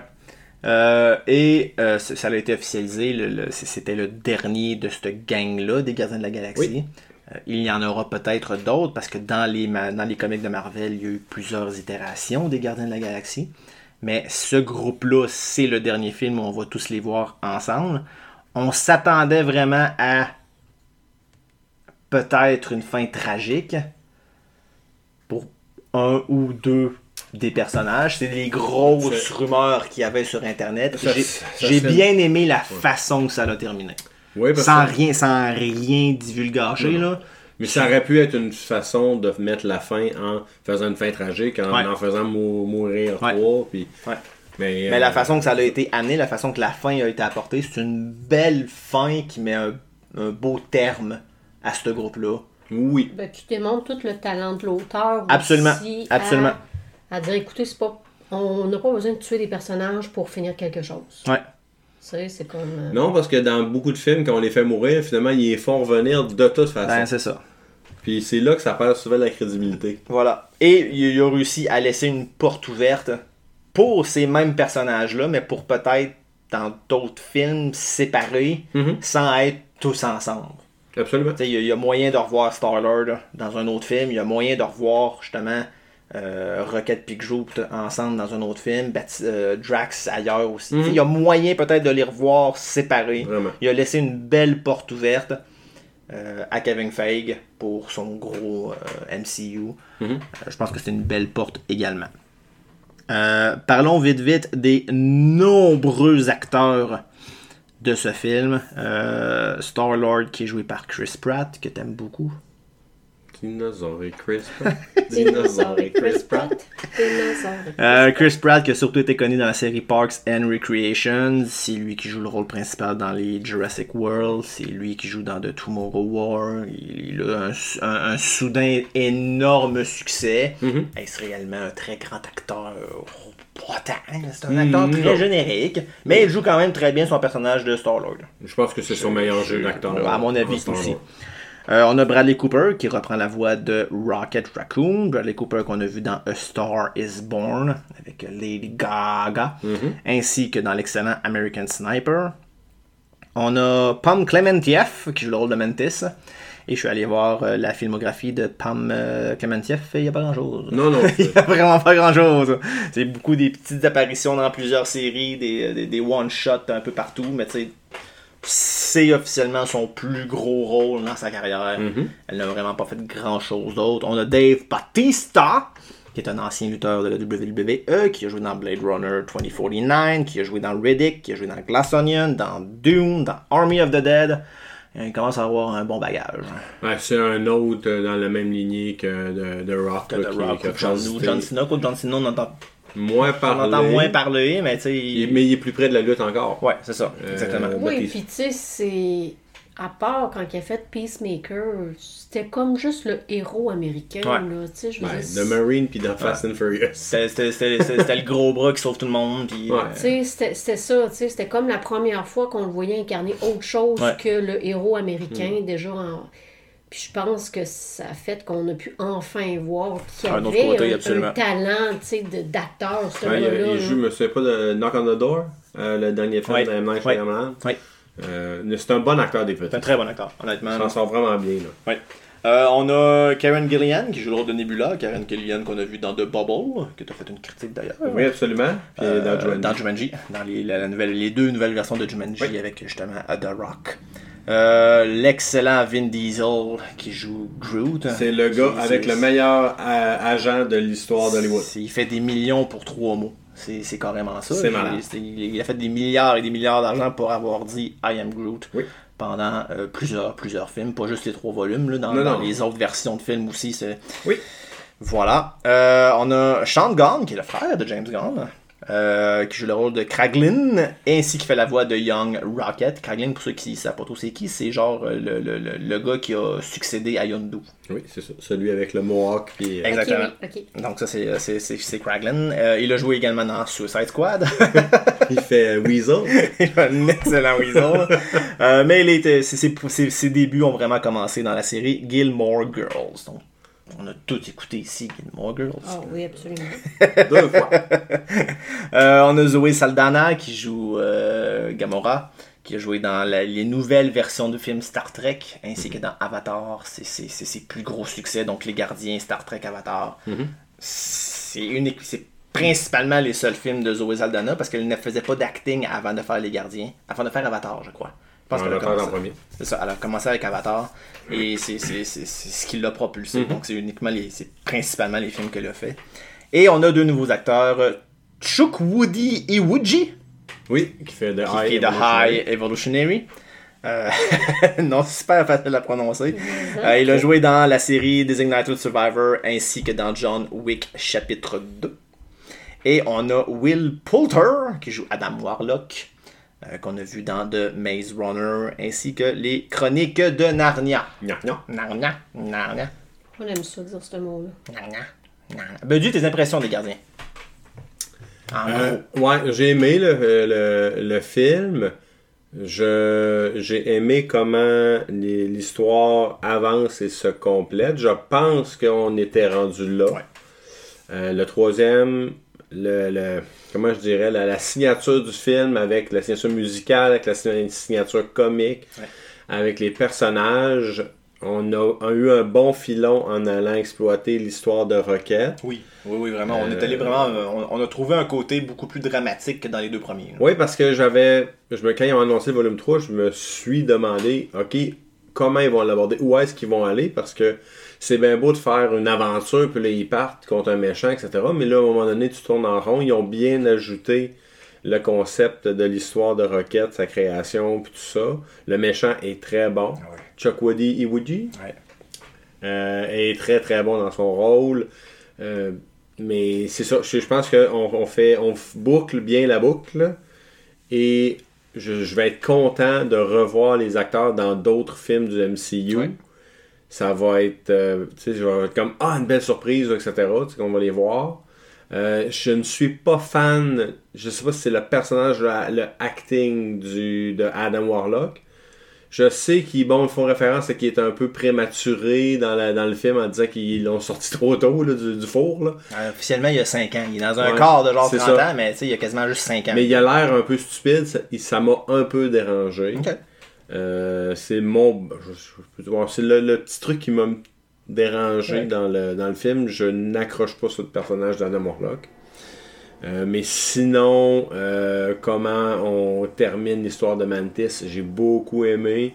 Ça a été officialisé, c'était le dernier de cette gang-là des Gardiens de la Galaxie. Oui. Il y en aura peut-être d'autres parce que dans les comics de Marvel, il y a eu plusieurs itérations des Gardiens de la Galaxie. Mais ce groupe-là, c'est le dernier film où on va tous les voir ensemble. On s'attendait vraiment à peut-être une fin tragique pour un ou deux des personnages. C'est des grosses rumeurs qu'il y avait sur Internet. J'ai bien aimé la façon que ça a terminé. Oui, sans rien divulgacher, là. Mais ça aurait pu être une façon de mettre la fin en faisant une fin tragique, en faisant mourir trois. Puis... Ouais. Mais la façon que ça a été amené, la façon que la fin a été apportée, c'est une belle fin qui met un beau terme à ce groupe-là. Oui. Ben, tu démontres tout le talent de l'auteur. Absolument. Aussi Absolument. À dire, écoutez, on n'a pas besoin de tuer des personnages pour finir quelque chose. Ouais. C'est comme... Non, parce que dans beaucoup de films, quand on les fait mourir, finalement, ils les font revenir de toute façon. Ben, c'est ça. Puis c'est là que ça perd souvent la crédibilité. Voilà. Et il a réussi à laisser une porte ouverte pour ces mêmes personnages-là, mais pour peut-être, dans d'autres films, séparés, sans être tous ensemble. Absolument. Il y a moyen de revoir Star-Lord dans un autre film, il y a moyen de revoir, justement... Rocket et Groot ensemble dans un autre film, Drax ailleurs aussi. Il y a moyen peut-être de les revoir séparés. Vraiment. Il a laissé une belle porte ouverte à Kevin Feige pour son gros MCU. Je pense que c'est une belle porte également. Parlons vite des nombreux acteurs de ce film. Star-Lord qui est joué par Chris Pratt, que t'aimes beaucoup. Dinosaure et Chris Pratt. Dinosaure et Chris Pratt. Chris Pratt qui a surtout été connu dans la série Parks and Recreation. C'est lui qui joue le rôle principal dans les Jurassic World. C'est lui qui joue dans The Tomorrow War. Il a un soudain énorme succès. C'est réellement un très grand acteur. C'est un acteur très générique, mais il joue quand même très bien son personnage de Star-Lord. Je pense que c'est son meilleur jeu d'acteur. À mon avis aussi. On a Bradley Cooper qui reprend la voix de Rocket Raccoon. Bradley Cooper qu'on a vu dans A Star is Born avec Lady Gaga, ainsi que dans l'excellent American Sniper. On a Pom Klementieff qui joue le rôle de Mantis. Et je suis allé voir la filmographie de Pam Klementieff, il n'y a pas grand-chose. Non. Il n'y a vraiment pas grand-chose. C'est beaucoup des petites apparitions dans plusieurs séries, des one-shots un peu partout, mais tu sais, c'est officiellement son plus gros rôle dans sa carrière. Elle n'a vraiment pas fait grand-chose d'autre. On a Dave Bautista, qui est un ancien lutteur de la WWE, qui a joué dans Blade Runner 2049, qui a joué dans Riddick, qui a joué dans Glass Onion, dans Dune, dans Army of the Dead. Il commence à avoir un bon bagage. Ouais, c'est un autre dans la même lignée que The Rock. Que The Rock, ou John Cena. John Cena, on entend moins parler, mais tu sais... Mais il est plus près de la lutte encore. Ouais, c'est ça, exactement. Oui, puis tu sais, c'est... À part quand il a fait Peacemaker, c'était comme juste le héros américain, là, tu sais, je veux dire... The Marine puis dans Fast and Furious. C'était le gros bras qui sauve tout le monde, puis... Tu sais, c'était ça, tu sais, c'était comme la première fois qu'on le voyait incarner autre chose que le héros américain, déjà en... Puis je pense que ça a fait qu'on a pu enfin voir qu'il y avait un talent, tu sais, d'acteur, ce gars-là. Il joue, je me souviens pas de Knock on the Door, le dernier film de M. Night Shyamalan. C'est un bon acteur des petits. C'est un très bon acteur, honnêtement. Il s'en sort vraiment bien. Là. On a Karen Gillian qui joue le rôle de Nebula. Karen Gillian qu'on a vu dans The Bubble, que tu as fait une critique d'ailleurs. Oui, absolument. Puis dans Jumanji. Dans les deux nouvelles versions de Jumanji avec justement The Rock. L'excellent Vin Diesel qui joue Groot. C'est le gars avec le meilleur agent de l'histoire d'Hollywood. Il fait des millions pour 3 mots. C'est carrément ça. C'est malade. Il a fait des milliards et des milliards d'argent pour avoir dit I am Groot pendant plusieurs films, pas juste les 3 volumes, là, dans les autres versions de films aussi. Oui. Voilà. On a Sean Gunn, qui est le frère de James Gunn, qui joue le rôle de Kraglin, ainsi qu'il fait la voix de Young Rocket. Kraglin, pour ceux qui ne savent pas trop c'est qui, c'est genre le gars qui a succédé à Yondu. Oui, c'est ça. Celui avec le Mohawk. Puis... Exactement. Okay. Donc ça, c'est Kraglin. Il a joué également dans Suicide Squad. Il fait Weasel. Il fait un excellent Weasel. Mais ses débuts ont vraiment commencé dans la série Gilmore Girls. Donc, on a tout écouté ici, Gilmore Girls. Ah oui, absolument. 2 fois. On a Zoé Saldana qui joue Gamora, qui a joué dans les nouvelles versions du film Star Trek, ainsi que dans Avatar. C'est ses plus gros succès, donc Les Gardiens, Star Trek, Avatar. C'est principalement les seuls films de Zoé Saldana, parce qu'elle ne faisait pas d'acting avant de faire Les Gardiens, avant de faire Avatar, je crois. Je pense qu'elle a commencé. C'est ça, elle a commencé avec Avatar, et c'est ce qui l'a propulsé. Donc c'est principalement les films qu'elle a fait. Et on a 2 nouveaux acteurs, Chukwudi Iwuji. Oui, qui fait The High Evolutionary. Non, c'est super facile à prononcer. Il a joué dans la série Designated Survivor ainsi que dans John Wick chapitre 2. Et on a Will Poulter qui joue Adam Warlock, qu'on a vu dans The Maze Runner, ainsi que les Chroniques de Narnia. Narnia. On aime ça dire ce mot-là. Narnia. Bedu, tes impressions des Gardiens? Ouais, j'ai aimé le film. J'ai aimé comment l'histoire avance et se complète. Je pense qu'on était rendu là. Le troisième, comment je dirais, la signature du film avec la signature musicale, avec la signature comique, avec les personnages. On a eu un bon filon en allant exploiter l'histoire de Rocket. Oui, vraiment. On est allé vraiment. On a trouvé un côté beaucoup plus dramatique que dans les 2 premiers. Là. Oui, parce que quand ils ont annoncé le volume 3, je me suis demandé, OK, comment ils vont l'aborder? Où est-ce qu'ils vont aller? Parce que c'est bien beau de faire une aventure, puis là, ils partent contre un méchant, etc. Mais là, à un moment donné, tu tournes en rond. Ils ont bien ajouté le concept de l'histoire de Rocket, sa création, puis tout ça. Le méchant est très bon. Ouais. Chukwudi Iwuji Ouais. est très très bon dans son rôle. Mais c'est ça, je pense qu'on boucle bien la boucle. Et je vais être content de revoir les acteurs dans d'autres films du MCU. Ouais. Ça va être, tu sais, je vais être comme, une belle surprise, etc. Tu sais, qu'on va les voir. Je ne suis pas fan, je sais pas si c'est le personnage, le acting de Adam Warlock. Je sais qu'ils font référence à qu'il est un peu prématuré dans le film en disant qu'ils l'ont sorti trop tôt là, du four. Là. Officiellement, il y a 5 ans. Il est dans un Ouais, corps de genre c'est 30 ça. ans, mais tu sais, il y a quasiment juste 5 ans. Mais il a l'air un peu stupide, ça m'a un peu dérangé. Ok. C'est c'est le petit truc qui m'a dérangé Ouais. dans le film. Je n'accroche pas sur le personnage d'Adam Warlock. Mais sinon, comment on termine l'histoire de Mantis, j'ai beaucoup aimé.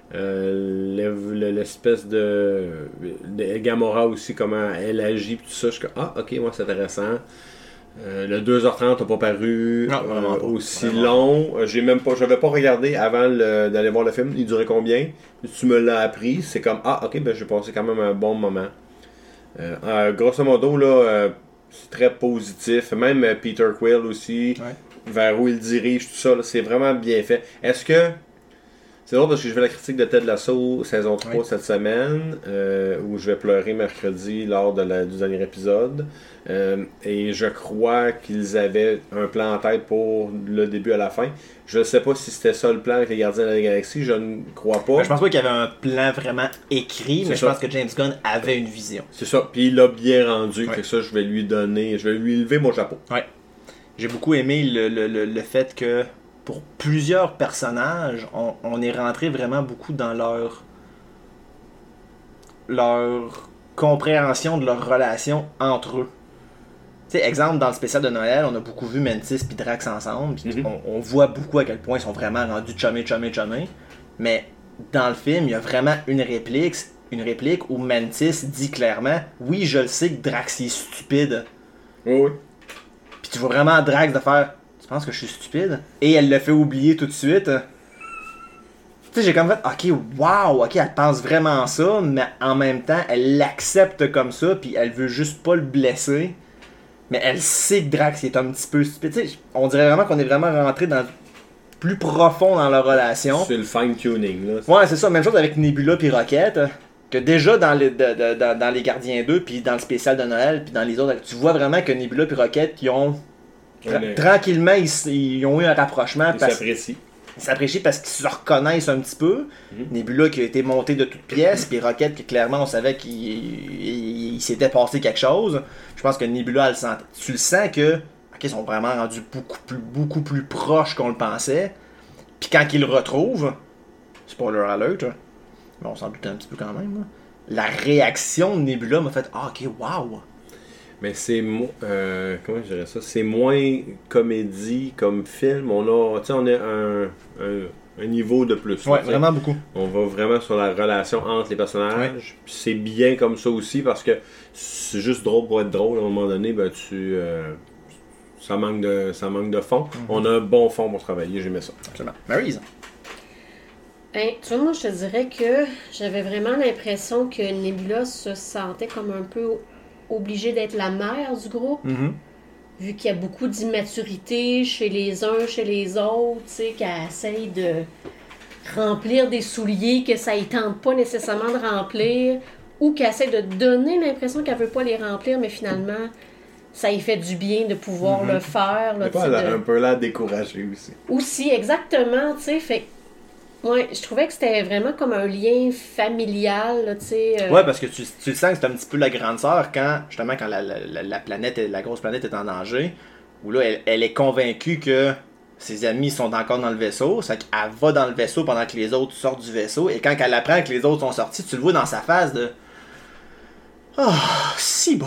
L'espèce de Gamora aussi, comment elle agit, tout ça. Je suis comme, ok, moi c'est intéressant. Le 2h30 n'a pas paru Non, vraiment pas. aussi Vraiment long. J'avais pas regardé avant d'aller voir le film. Il durait combien? Tu me l'as appris. C'est comme, ok, ben j'ai passé quand même un bon moment. Grosso modo, là, c'est très positif. Même Peter Quill aussi, Ouais. vers où il dirige, tout ça, là, c'est vraiment bien fait. Est-ce que... C'est drôle parce que je fais la critique de Ted Lasso saison 3 Ouais. cette semaine, où je vais pleurer mercredi lors du dernier épisode. Et je crois qu'ils avaient un plan en tête pour le début à la fin. Je ne sais pas si c'était ça le plan avec les Gardiens de la Galaxie, je ne crois pas. Je pense pas qu'il y avait un plan vraiment écrit, mais je ça. pense que James Gunn avait une vision. C'est ça, puis il l'a bien rendu, Ouais. fait que ça je vais lui lever mon chapeau. Ouais. J'ai beaucoup aimé le fait que pour plusieurs personnages, on est rentré vraiment beaucoup dans leur compréhension de leur relation entre eux. Tu sais, exemple, dans le spécial de Noël, on a beaucoup vu Mantis et Drax ensemble. Puis Mhm. on voit beaucoup à quel point ils sont vraiment rendus chumés. Mais dans le film, il y a vraiment une réplique où Mantis dit clairement « Oui, je le sais que Drax est stupide. » Oui. Puis tu vois vraiment Drax de faire « Tu penses que je suis stupide? » Et elle le fait oublier tout de suite. Tu sais, j'ai comme fait « Ok, wow, ok, elle pense vraiment ça, mais en même temps, elle l'accepte comme ça, puis elle veut juste pas le blesser. Mais elle sait que Drax est un petit peu stupide. Tu sais, on dirait vraiment qu'on est vraiment rentré dans plus profond dans leur relation. C'est le fine-tuning, là. Ouais, c'est ça. Même chose avec Nebula puis Rocket. Que déjà dans les Gardiens 2, puis dans le spécial de Noël, puis dans les autres, tu vois vraiment que Nebula puis Rocket, ils ont tranquillement, ils ont eu un rapprochement. Il Parce s'apprécie. ils s'apprécient parce qu'ils se reconnaissent un petit peu. Nebula qui a été monté de toutes pièces, puis Rocket qui clairement on savait qu'il s'était passé quelque chose. Je pense que Nebula, elle sent, tu le sens que ils sont vraiment rendus beaucoup plus proches qu'on le pensait. Puis quand ils le retrouvent, spoiler alert, hein, mais on s'en doutait un petit peu quand même, là, la réaction de Nebula m'a fait ok, wow! Mais c'est comment je dirais ça? C'est moins comédie comme film. On a un niveau de plus. Ouais, là, vraiment beaucoup. On va vraiment sur la relation entre les personnages. Puis c'est bien comme ça aussi parce que c'est juste drôle pour être drôle. À un moment donné, ben ça manque de fond. On a un bon fond pour travailler. J'aimais ça. Absolument. Maryse. Ben, tu vois, moi, je te dirais que j'avais vraiment l'impression que Nebula se sentait comme un peu obligée d'être la mère du groupe, vu qu'il y a beaucoup d'immaturité chez les uns, chez les autres, tu sais, qu'elle essaye de remplir des souliers que ça ne tente pas nécessairement de remplir, ou qu'elle essaie de donner l'impression qu'elle veut pas les remplir, mais finalement, ça y fait du bien de pouvoir le faire. Là, Mais pas un peu là découragé aussi. Aussi, exactement, tu sais, fait ouais, je trouvais que c'était vraiment comme un lien familial, là, tu sais. Ouais, parce que tu le sens que c'est un petit peu la grande sœur quand la planète, la grosse planète est en danger, où là, elle est convaincue que ses amis sont encore dans le vaisseau, c'est qu'elle va dans le vaisseau pendant que les autres sortent du vaisseau, et quand elle apprend que les autres sont sortis, tu le vois dans sa face de « Oh, si bon! »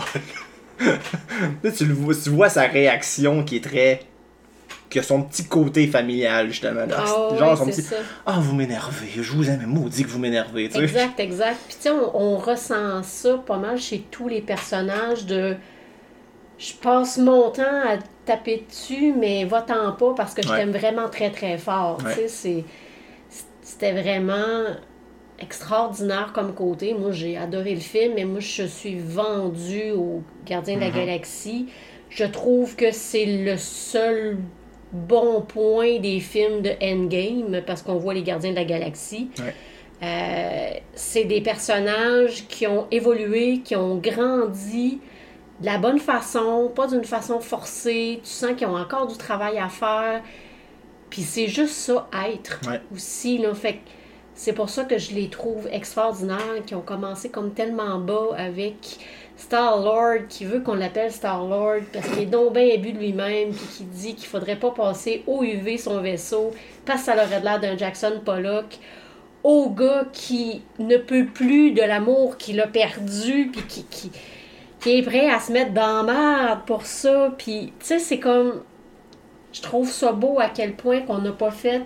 Là, tu vois sa réaction qui est très... qui a son petit côté familial, justement. Là. Ah Genre ouais, son c'est petit... ça. Ah, vous m'énervez, je vous aime, maudit que vous m'énervez, tu sais. Exact. Puis tu sais, on ressent ça pas mal chez tous les personnages de... Je passe mon temps à taper dessus, mais va-t'en pas parce que je Ouais. t'aime vraiment très très fort. Ouais. Tu sais, c'était vraiment extraordinaire comme côté. Moi, j'ai adoré le film, mais moi, je suis vendue aux Gardiens de la Galaxie. Je trouve que c'est le seul bon point des films de Endgame, parce qu'on voit les Gardiens de la Galaxie. Ouais. C'est des personnages qui ont évolué, qui ont grandi de la bonne façon, pas d'une façon forcée. Tu sens qu'ils ont encore du travail à faire. Puis c'est juste ça, être Ouais. aussi. Là. Fait que c'est pour ça que je les trouve extraordinaires, qui ont commencé comme tellement bas avec Star-Lord, qui veut qu'on l'appelle Star-Lord, parce qu'il est donc bien imbu de lui-même, puis qui dit qu'il faudrait pas passer au UV son vaisseau, parce que ça aurait l'air d'un Jackson Pollock, au gars qui ne peut plus de l'amour qu'il a perdu, puis qui est prêt à se mettre dans la merde pour ça. Puis, tu sais, c'est comme... Je trouve ça beau à quel point qu'on n'a pas fait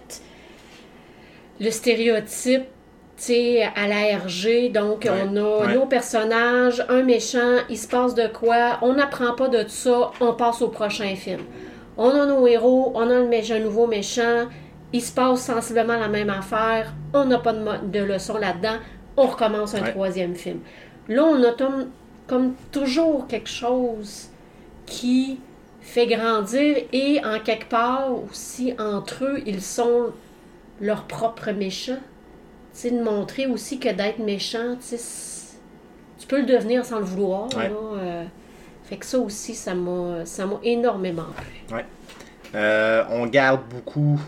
le stéréotype, tu sais, à la RG. Donc, on a nos personnages, un méchant, il se passe de quoi, on n'apprend pas de ça, on passe au prochain film. On a nos héros, on a un nouveau méchant, il se passe sensiblement la même affaire, on n'a pas de leçon là-dedans, on recommence un troisième film. Là, on a comme toujours quelque chose qui fait grandir et en quelque part aussi entre eux, ils sont leurs propres méchants. Tu sais, de montrer aussi que d'être méchant, tu sais, tu peux le devenir sans le vouloir. Ouais. Là, fait que ça aussi, ça m'a énormément plu. Ouais. On garde beaucoup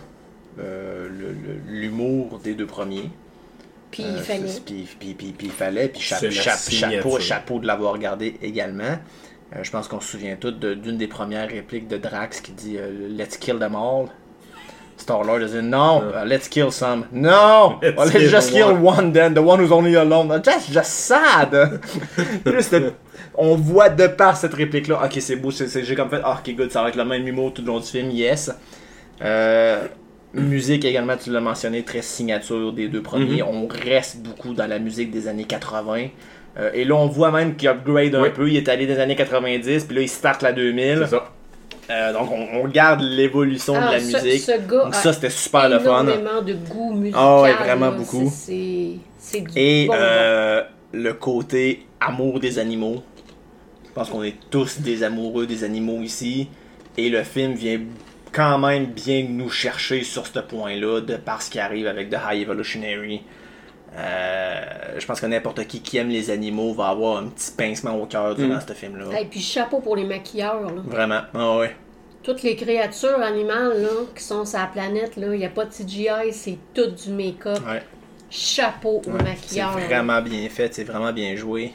l'humour des deux premiers. Puis il fallait. Puis il fallait. Puis C'est la signature. chapeau de l'avoir gardé également. Je pense qu'on se souvient tous d'une des premières répliques de Drax qui dit Let's kill them all. Star-Lord dit non, let's kill some. No, let's just kill one then, the one who's only alone. That's just sad. On voit de par cette réplique-là, ok, c'est beau, j'ai comme fait, ok, good, ça va être le même humour tout le long du film, yes. Musique également, tu l'as mentionné, très signature des deux premiers. On reste beaucoup dans la musique des années 80. Et là, on voit même qu'il upgrade un peu. Il est allé des années 90, puis là, il start la 2000. C'est ça. Donc, on garde l'évolution de la musique. Ce gars donc, ça, c'était super le fun. Énormément de goût musical. Ah ouais, vraiment là, beaucoup. C'est du Et bon. le côté amour des animaux. Je pense qu'on est tous des amoureux des animaux ici. Et le film vient quand même bien nous chercher sur ce point-là, de par ce qui arrive avec The High Evolutionary. Je pense que n'importe qui aime les animaux va avoir un petit pincement au cœur durant ce film-là. Et puis chapeau pour les maquilleurs. Là. Vraiment, ah ouais. Toutes les créatures animales là, qui sont sur la planète, il n'y a pas de CGI, c'est tout du make-up. Ouais. Chapeau aux maquilleurs. C'est vraiment bien fait, c'est vraiment bien joué.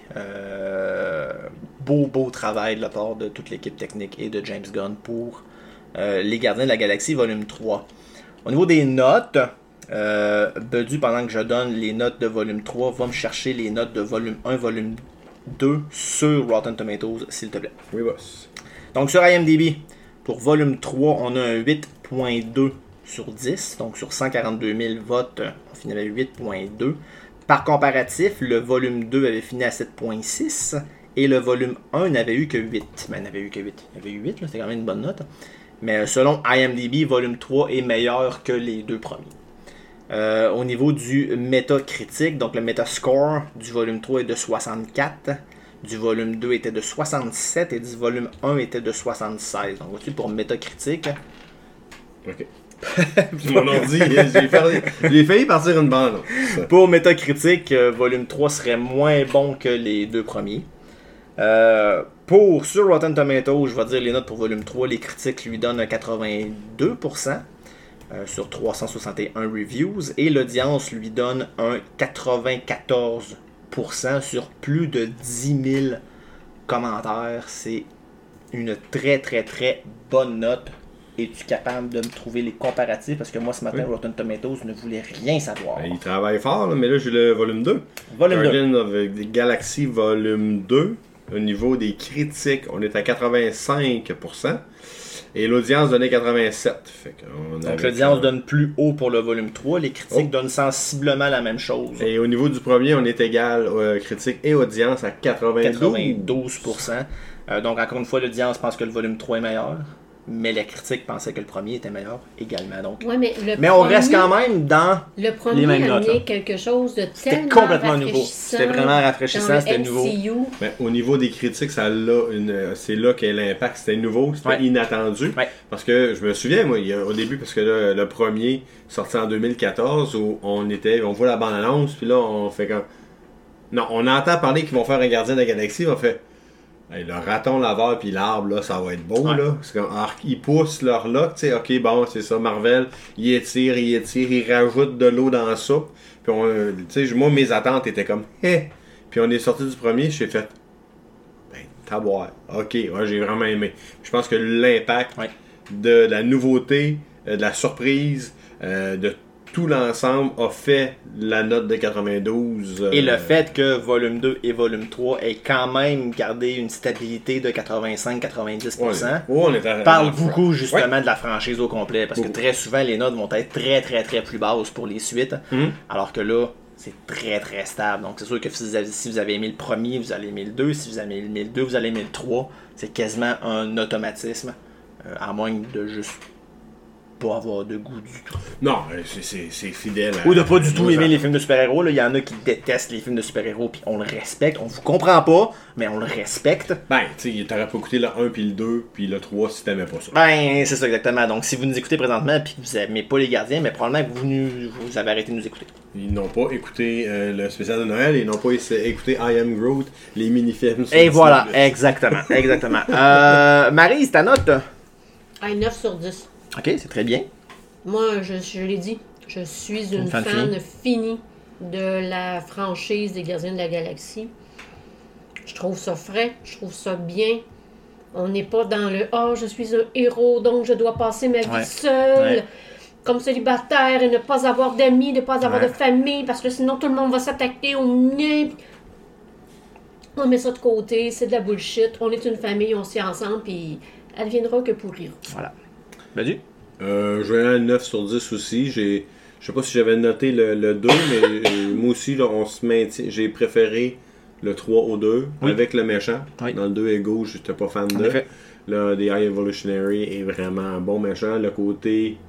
Beau travail de la part de toute l'équipe technique et de James Gunn pour Les Gardiens de la Galaxie volume 3. Au niveau des notes, Bedu, pendant que je donne les notes de volume 3, va me chercher les notes de volume 1, volume 2 sur Rotten Tomatoes, s'il te plaît. Oui, boss. Donc sur IMDb, pour volume 3, on a un 8.2 sur 10. Donc sur 142 000 votes, on finit avec 8.2. Par comparatif, le volume 2 avait fini à 7.6 et le volume 1 n'avait eu que 8. Mais il n'avait eu que 8. Il y avait eu 8, c'était quand même une bonne note. Mais selon IMDb, volume 3 est meilleur que les deux premiers. Au niveau du métacritique, donc le Metascore du volume 3 est de 64, du volume 2 était de 67 et du volume 1 était de 76. Donc voici pour métacritique. Ok. Mon ordi, j'ai failli partir une bande. Pour métacritique, volume 3 serait moins bon que les deux premiers. Sur Rotten Tomatoes, je vais dire les notes pour volume 3, les critiques lui donnent un 82%. Sur 361 reviews et l'audience lui donne un 94% sur plus de 10 000 commentaires. C'est une très très très bonne note. Es-tu capable de me trouver les comparatifs? Parce que moi ce matin, Rotten Tomatoes ne voulait rien savoir. Il travaille fort, là, mais là j'ai le volume 2. Volume 2. Guardian of the Galaxy volume 2. Au niveau des critiques, on est à 85%. Et l'audience donnait 87. Fait donc l'audience donne plus haut pour le volume 3. Les critiques donnent sensiblement la même chose. Et au niveau du premier, on est égal critique et audience à 92%. Donc encore une fois, l'audience pense que le volume 3 est meilleur. mais la critique pensait que le premier était meilleur également. Donc. Ouais, mais on reste quand même dans le premier les mêmes notes. amenait quelque chose de C'était tellement complètement nouveau. C'était vraiment dans rafraîchissant, le c'était nouveau. MCU. Ben, au niveau des critiques, c'est là qu'est l'impact. C'était nouveau, c'était inattendu. Ouais. Parce que je me souviens, moi, au début, parce que là, le premier sorti en 2014, où on voit la bande-annonce, puis là, on fait comme. Non, on entend parler qu'ils vont faire un Gardien de la Galaxie, on fait. Hey, le raton laveur puis l'arbre, là, ça va être beau, là. C'est comme, ils poussent leur lock, tu sais, ok, bon, c'est ça, Marvel, ils étirent, ils rajoutent de l'eau dans la soupe. Puis, tu sais, moi, mes attentes étaient comme, hé. Puis, on est sorti du premier, j'ai fait, ben, taboire. Ok, ouais, j'ai vraiment aimé. Je pense que l'impact de la nouveauté, de la surprise, de tout l'ensemble a fait la note de 92. Et le fait que volume 2 et volume 3 aient quand même gardé une stabilité de 85-90%, parle beaucoup justement de la franchise au complet. Parce que très souvent, les notes vont être très très très plus basses pour les suites. Alors que là, c'est très très stable. Donc c'est sûr que si vous avez aimé le premier, vous allez aimer le 2. Si vous avez aimé le 2, vous allez aimer le 3. C'est quasiment un automatisme. À moins de juste pas avoir de goût du tout. Non, c'est fidèle. Ou de pas du tout aimer les films de super-héros. Il y en a qui détestent les films de super-héros, puis on le respecte. On vous comprend pas, mais on le respecte. Ben, tu sais, t'aurais pas écouté le 1 puis le 2 puis le 3 si t'aimais pas ça. Ben, c'est ça exactement. Donc, si vous nous écoutez présentement, puis que vous aimez pas les Gardiens, mais probablement que vous avez arrêté de nous écouter. Ils n'ont pas écouté le spécial de Noël, ils n'ont pas écouté I Am Groot, les mini-films. Et voilà, exactement. Marie, c'est ta note? 9 sur 10. Ok, c'est très bien. Moi, je l'ai dit, je suis une fan finie de la franchise des Gardiens de la Galaxie. Je trouve ça frais, je trouve ça bien. On n'est pas dans le « Ah, je suis un héros, donc je dois passer ma vie seule, comme célibataire, et ne pas avoir d'amis, ne pas avoir de famille, parce que sinon tout le monde va s'attaquer au mien. » On met ça de côté, c'est de la bullshit. On est une famille, on s'y ensemble, puis elle viendra que pour rire. Voilà. Badu? Je vais aller à 9 sur 10 aussi. Je sais pas si j'avais noté le 2, mais moi aussi, là, on se maintient. J'ai préféré le 3 au 2 avec le méchant. Dans le 2 Ego, j'étais pas fan de. Là, The High Evolutionary est vraiment un bon méchant. Le côté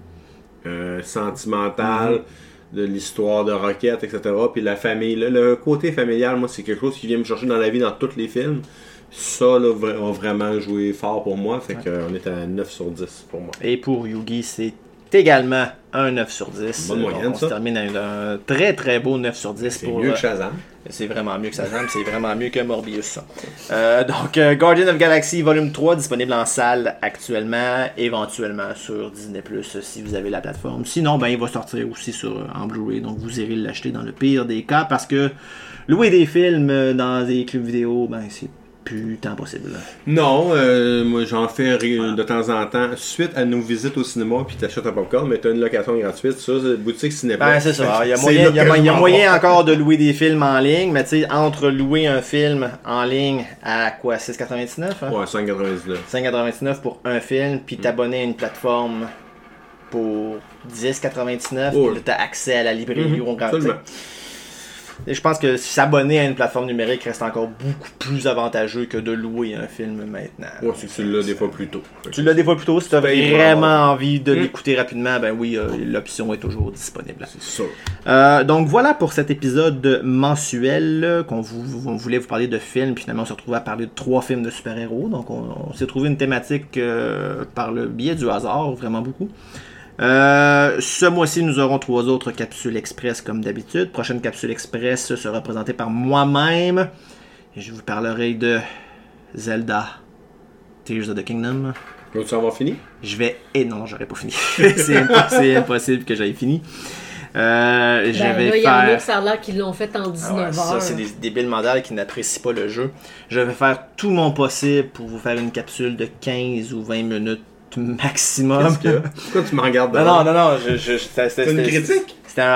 sentimental de l'histoire de Rocket, etc. Puis la famille. Le côté familial, moi, c'est quelque chose qui vient me chercher dans la vie dans tous les films. Ça, là, a vraiment joué fort pour moi. Fait qu'on est à 9 sur 10 pour moi. Et pour Yugi, c'est également un 9 sur 10. Bonne moyenne, on se termine à un très très beau 9 sur 10. C'est mieux que Shazam. C'est vraiment mieux que Shazam, c'est vraiment mieux que Morbius. Donc, Guardian of Galaxy Volume 3, disponible en salle actuellement, éventuellement sur Disney+, si vous avez la plateforme. Sinon, ben, il va sortir aussi en Blu-ray, donc vous irez l'acheter dans le pire des cas, parce que louer des films dans des clubs vidéo, ben, c'est putain possible. Non, moi j'en fais de temps en temps. Suite à nos visites au cinéma, puis t'achètes un popcorn, mais t'as une location gratuite. Ça, c'est boutique cinéma. Ben, c'est ça. Il y a moyen encore de louer des films en ligne, mais tu sais, entre louer un film en ligne à quoi, 6,99 hein? Ouais, 5,99. 5,99 pour un film, puis t'abonner à une plateforme pour 10,99, puis t'as accès à la librairie ou absolument. Et je pense que s'abonner à une plateforme numérique reste encore beaucoup plus avantageux que de louer un film maintenant. Ouais, c'est que tu l'as des fois plus tôt. Tu l'as des fois plus tôt. Si tu as vraiment envie de l'écouter rapidement, ben oui, l'option est toujours disponible. C'est ça. Donc voilà pour cet épisode mensuel on voulait vous parler de films. Puis finalement, on s'est retrouvé à parler de 3 films de super-héros. Donc on s'est trouvé une thématique par le biais du hasard, vraiment beaucoup. Ce mois-ci, nous aurons 3 autres capsules express comme d'habitude. Prochaine capsule express sera présentée par moi-même. Et je vous parlerai de Zelda Tears of the Kingdom. Tu en vas fini? Non, j'aurais pas fini. c'est impossible que j'aille fini. Il y en a ça a l'air qu'ils l'ont fait en 19 heures. Ça, c'est des débiles mandales qui n'apprécient pas le jeu. Je vais faire tout mon possible pour vous faire une capsule de 15 ou 20 minutes maximum. Pourquoi tu me regardes? Non, c'était une critique?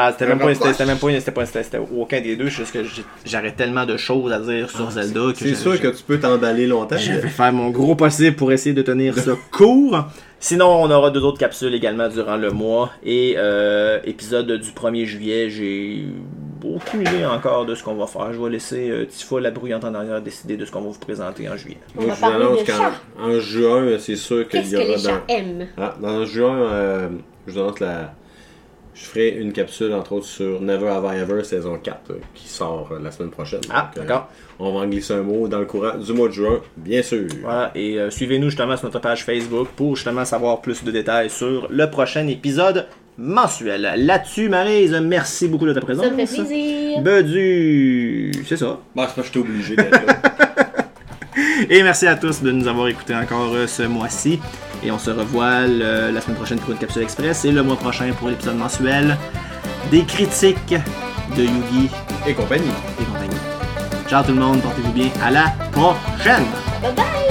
C'était aucun des deux. Juste que j'aurais tellement de choses à dire sur Zelda. C'est sûr que tu peux t'emballer longtemps. Je vais faire mon gros possible pour essayer de tenir ça court. Sinon, on aura 2 autres capsules également durant le mois. Et épisode du 1er juillet, j'ai aucune idée encore de ce qu'on va faire. Je vais laisser Tifa, la bruyante en arrière, décider de ce qu'on va vous présenter en juillet. On va Moi, je vous parler annonce de chat. qu'en juin, c'est sûr qu'il Qu'est-ce y que aura les chats aiment? dans juin, je vous annonce je ferai une capsule, entre autres, sur Never Have I Ever, saison 4, qui sort la semaine prochaine. Ah, Donc, d'accord. On va en glisser un mot dans le courant du mois de juin, bien sûr. Voilà, et suivez-nous justement sur notre page Facebook pour justement savoir plus de détails sur le prochain épisode mensuel. Là-dessus, Maryse, merci beaucoup de ta présence. Ça me fait plaisir. C'est ça. Bah, c'est pas que j'étais obligé d'être là. Et merci à tous de nous avoir écoutés encore ce mois-ci. Et on se revoit la semaine prochaine pour une capsule express et le mois prochain pour l'épisode mensuel des critiques de Yugi Et compagnie. et compagnie. Ciao tout le monde, portez-vous bien. À la prochaine! Bye bye!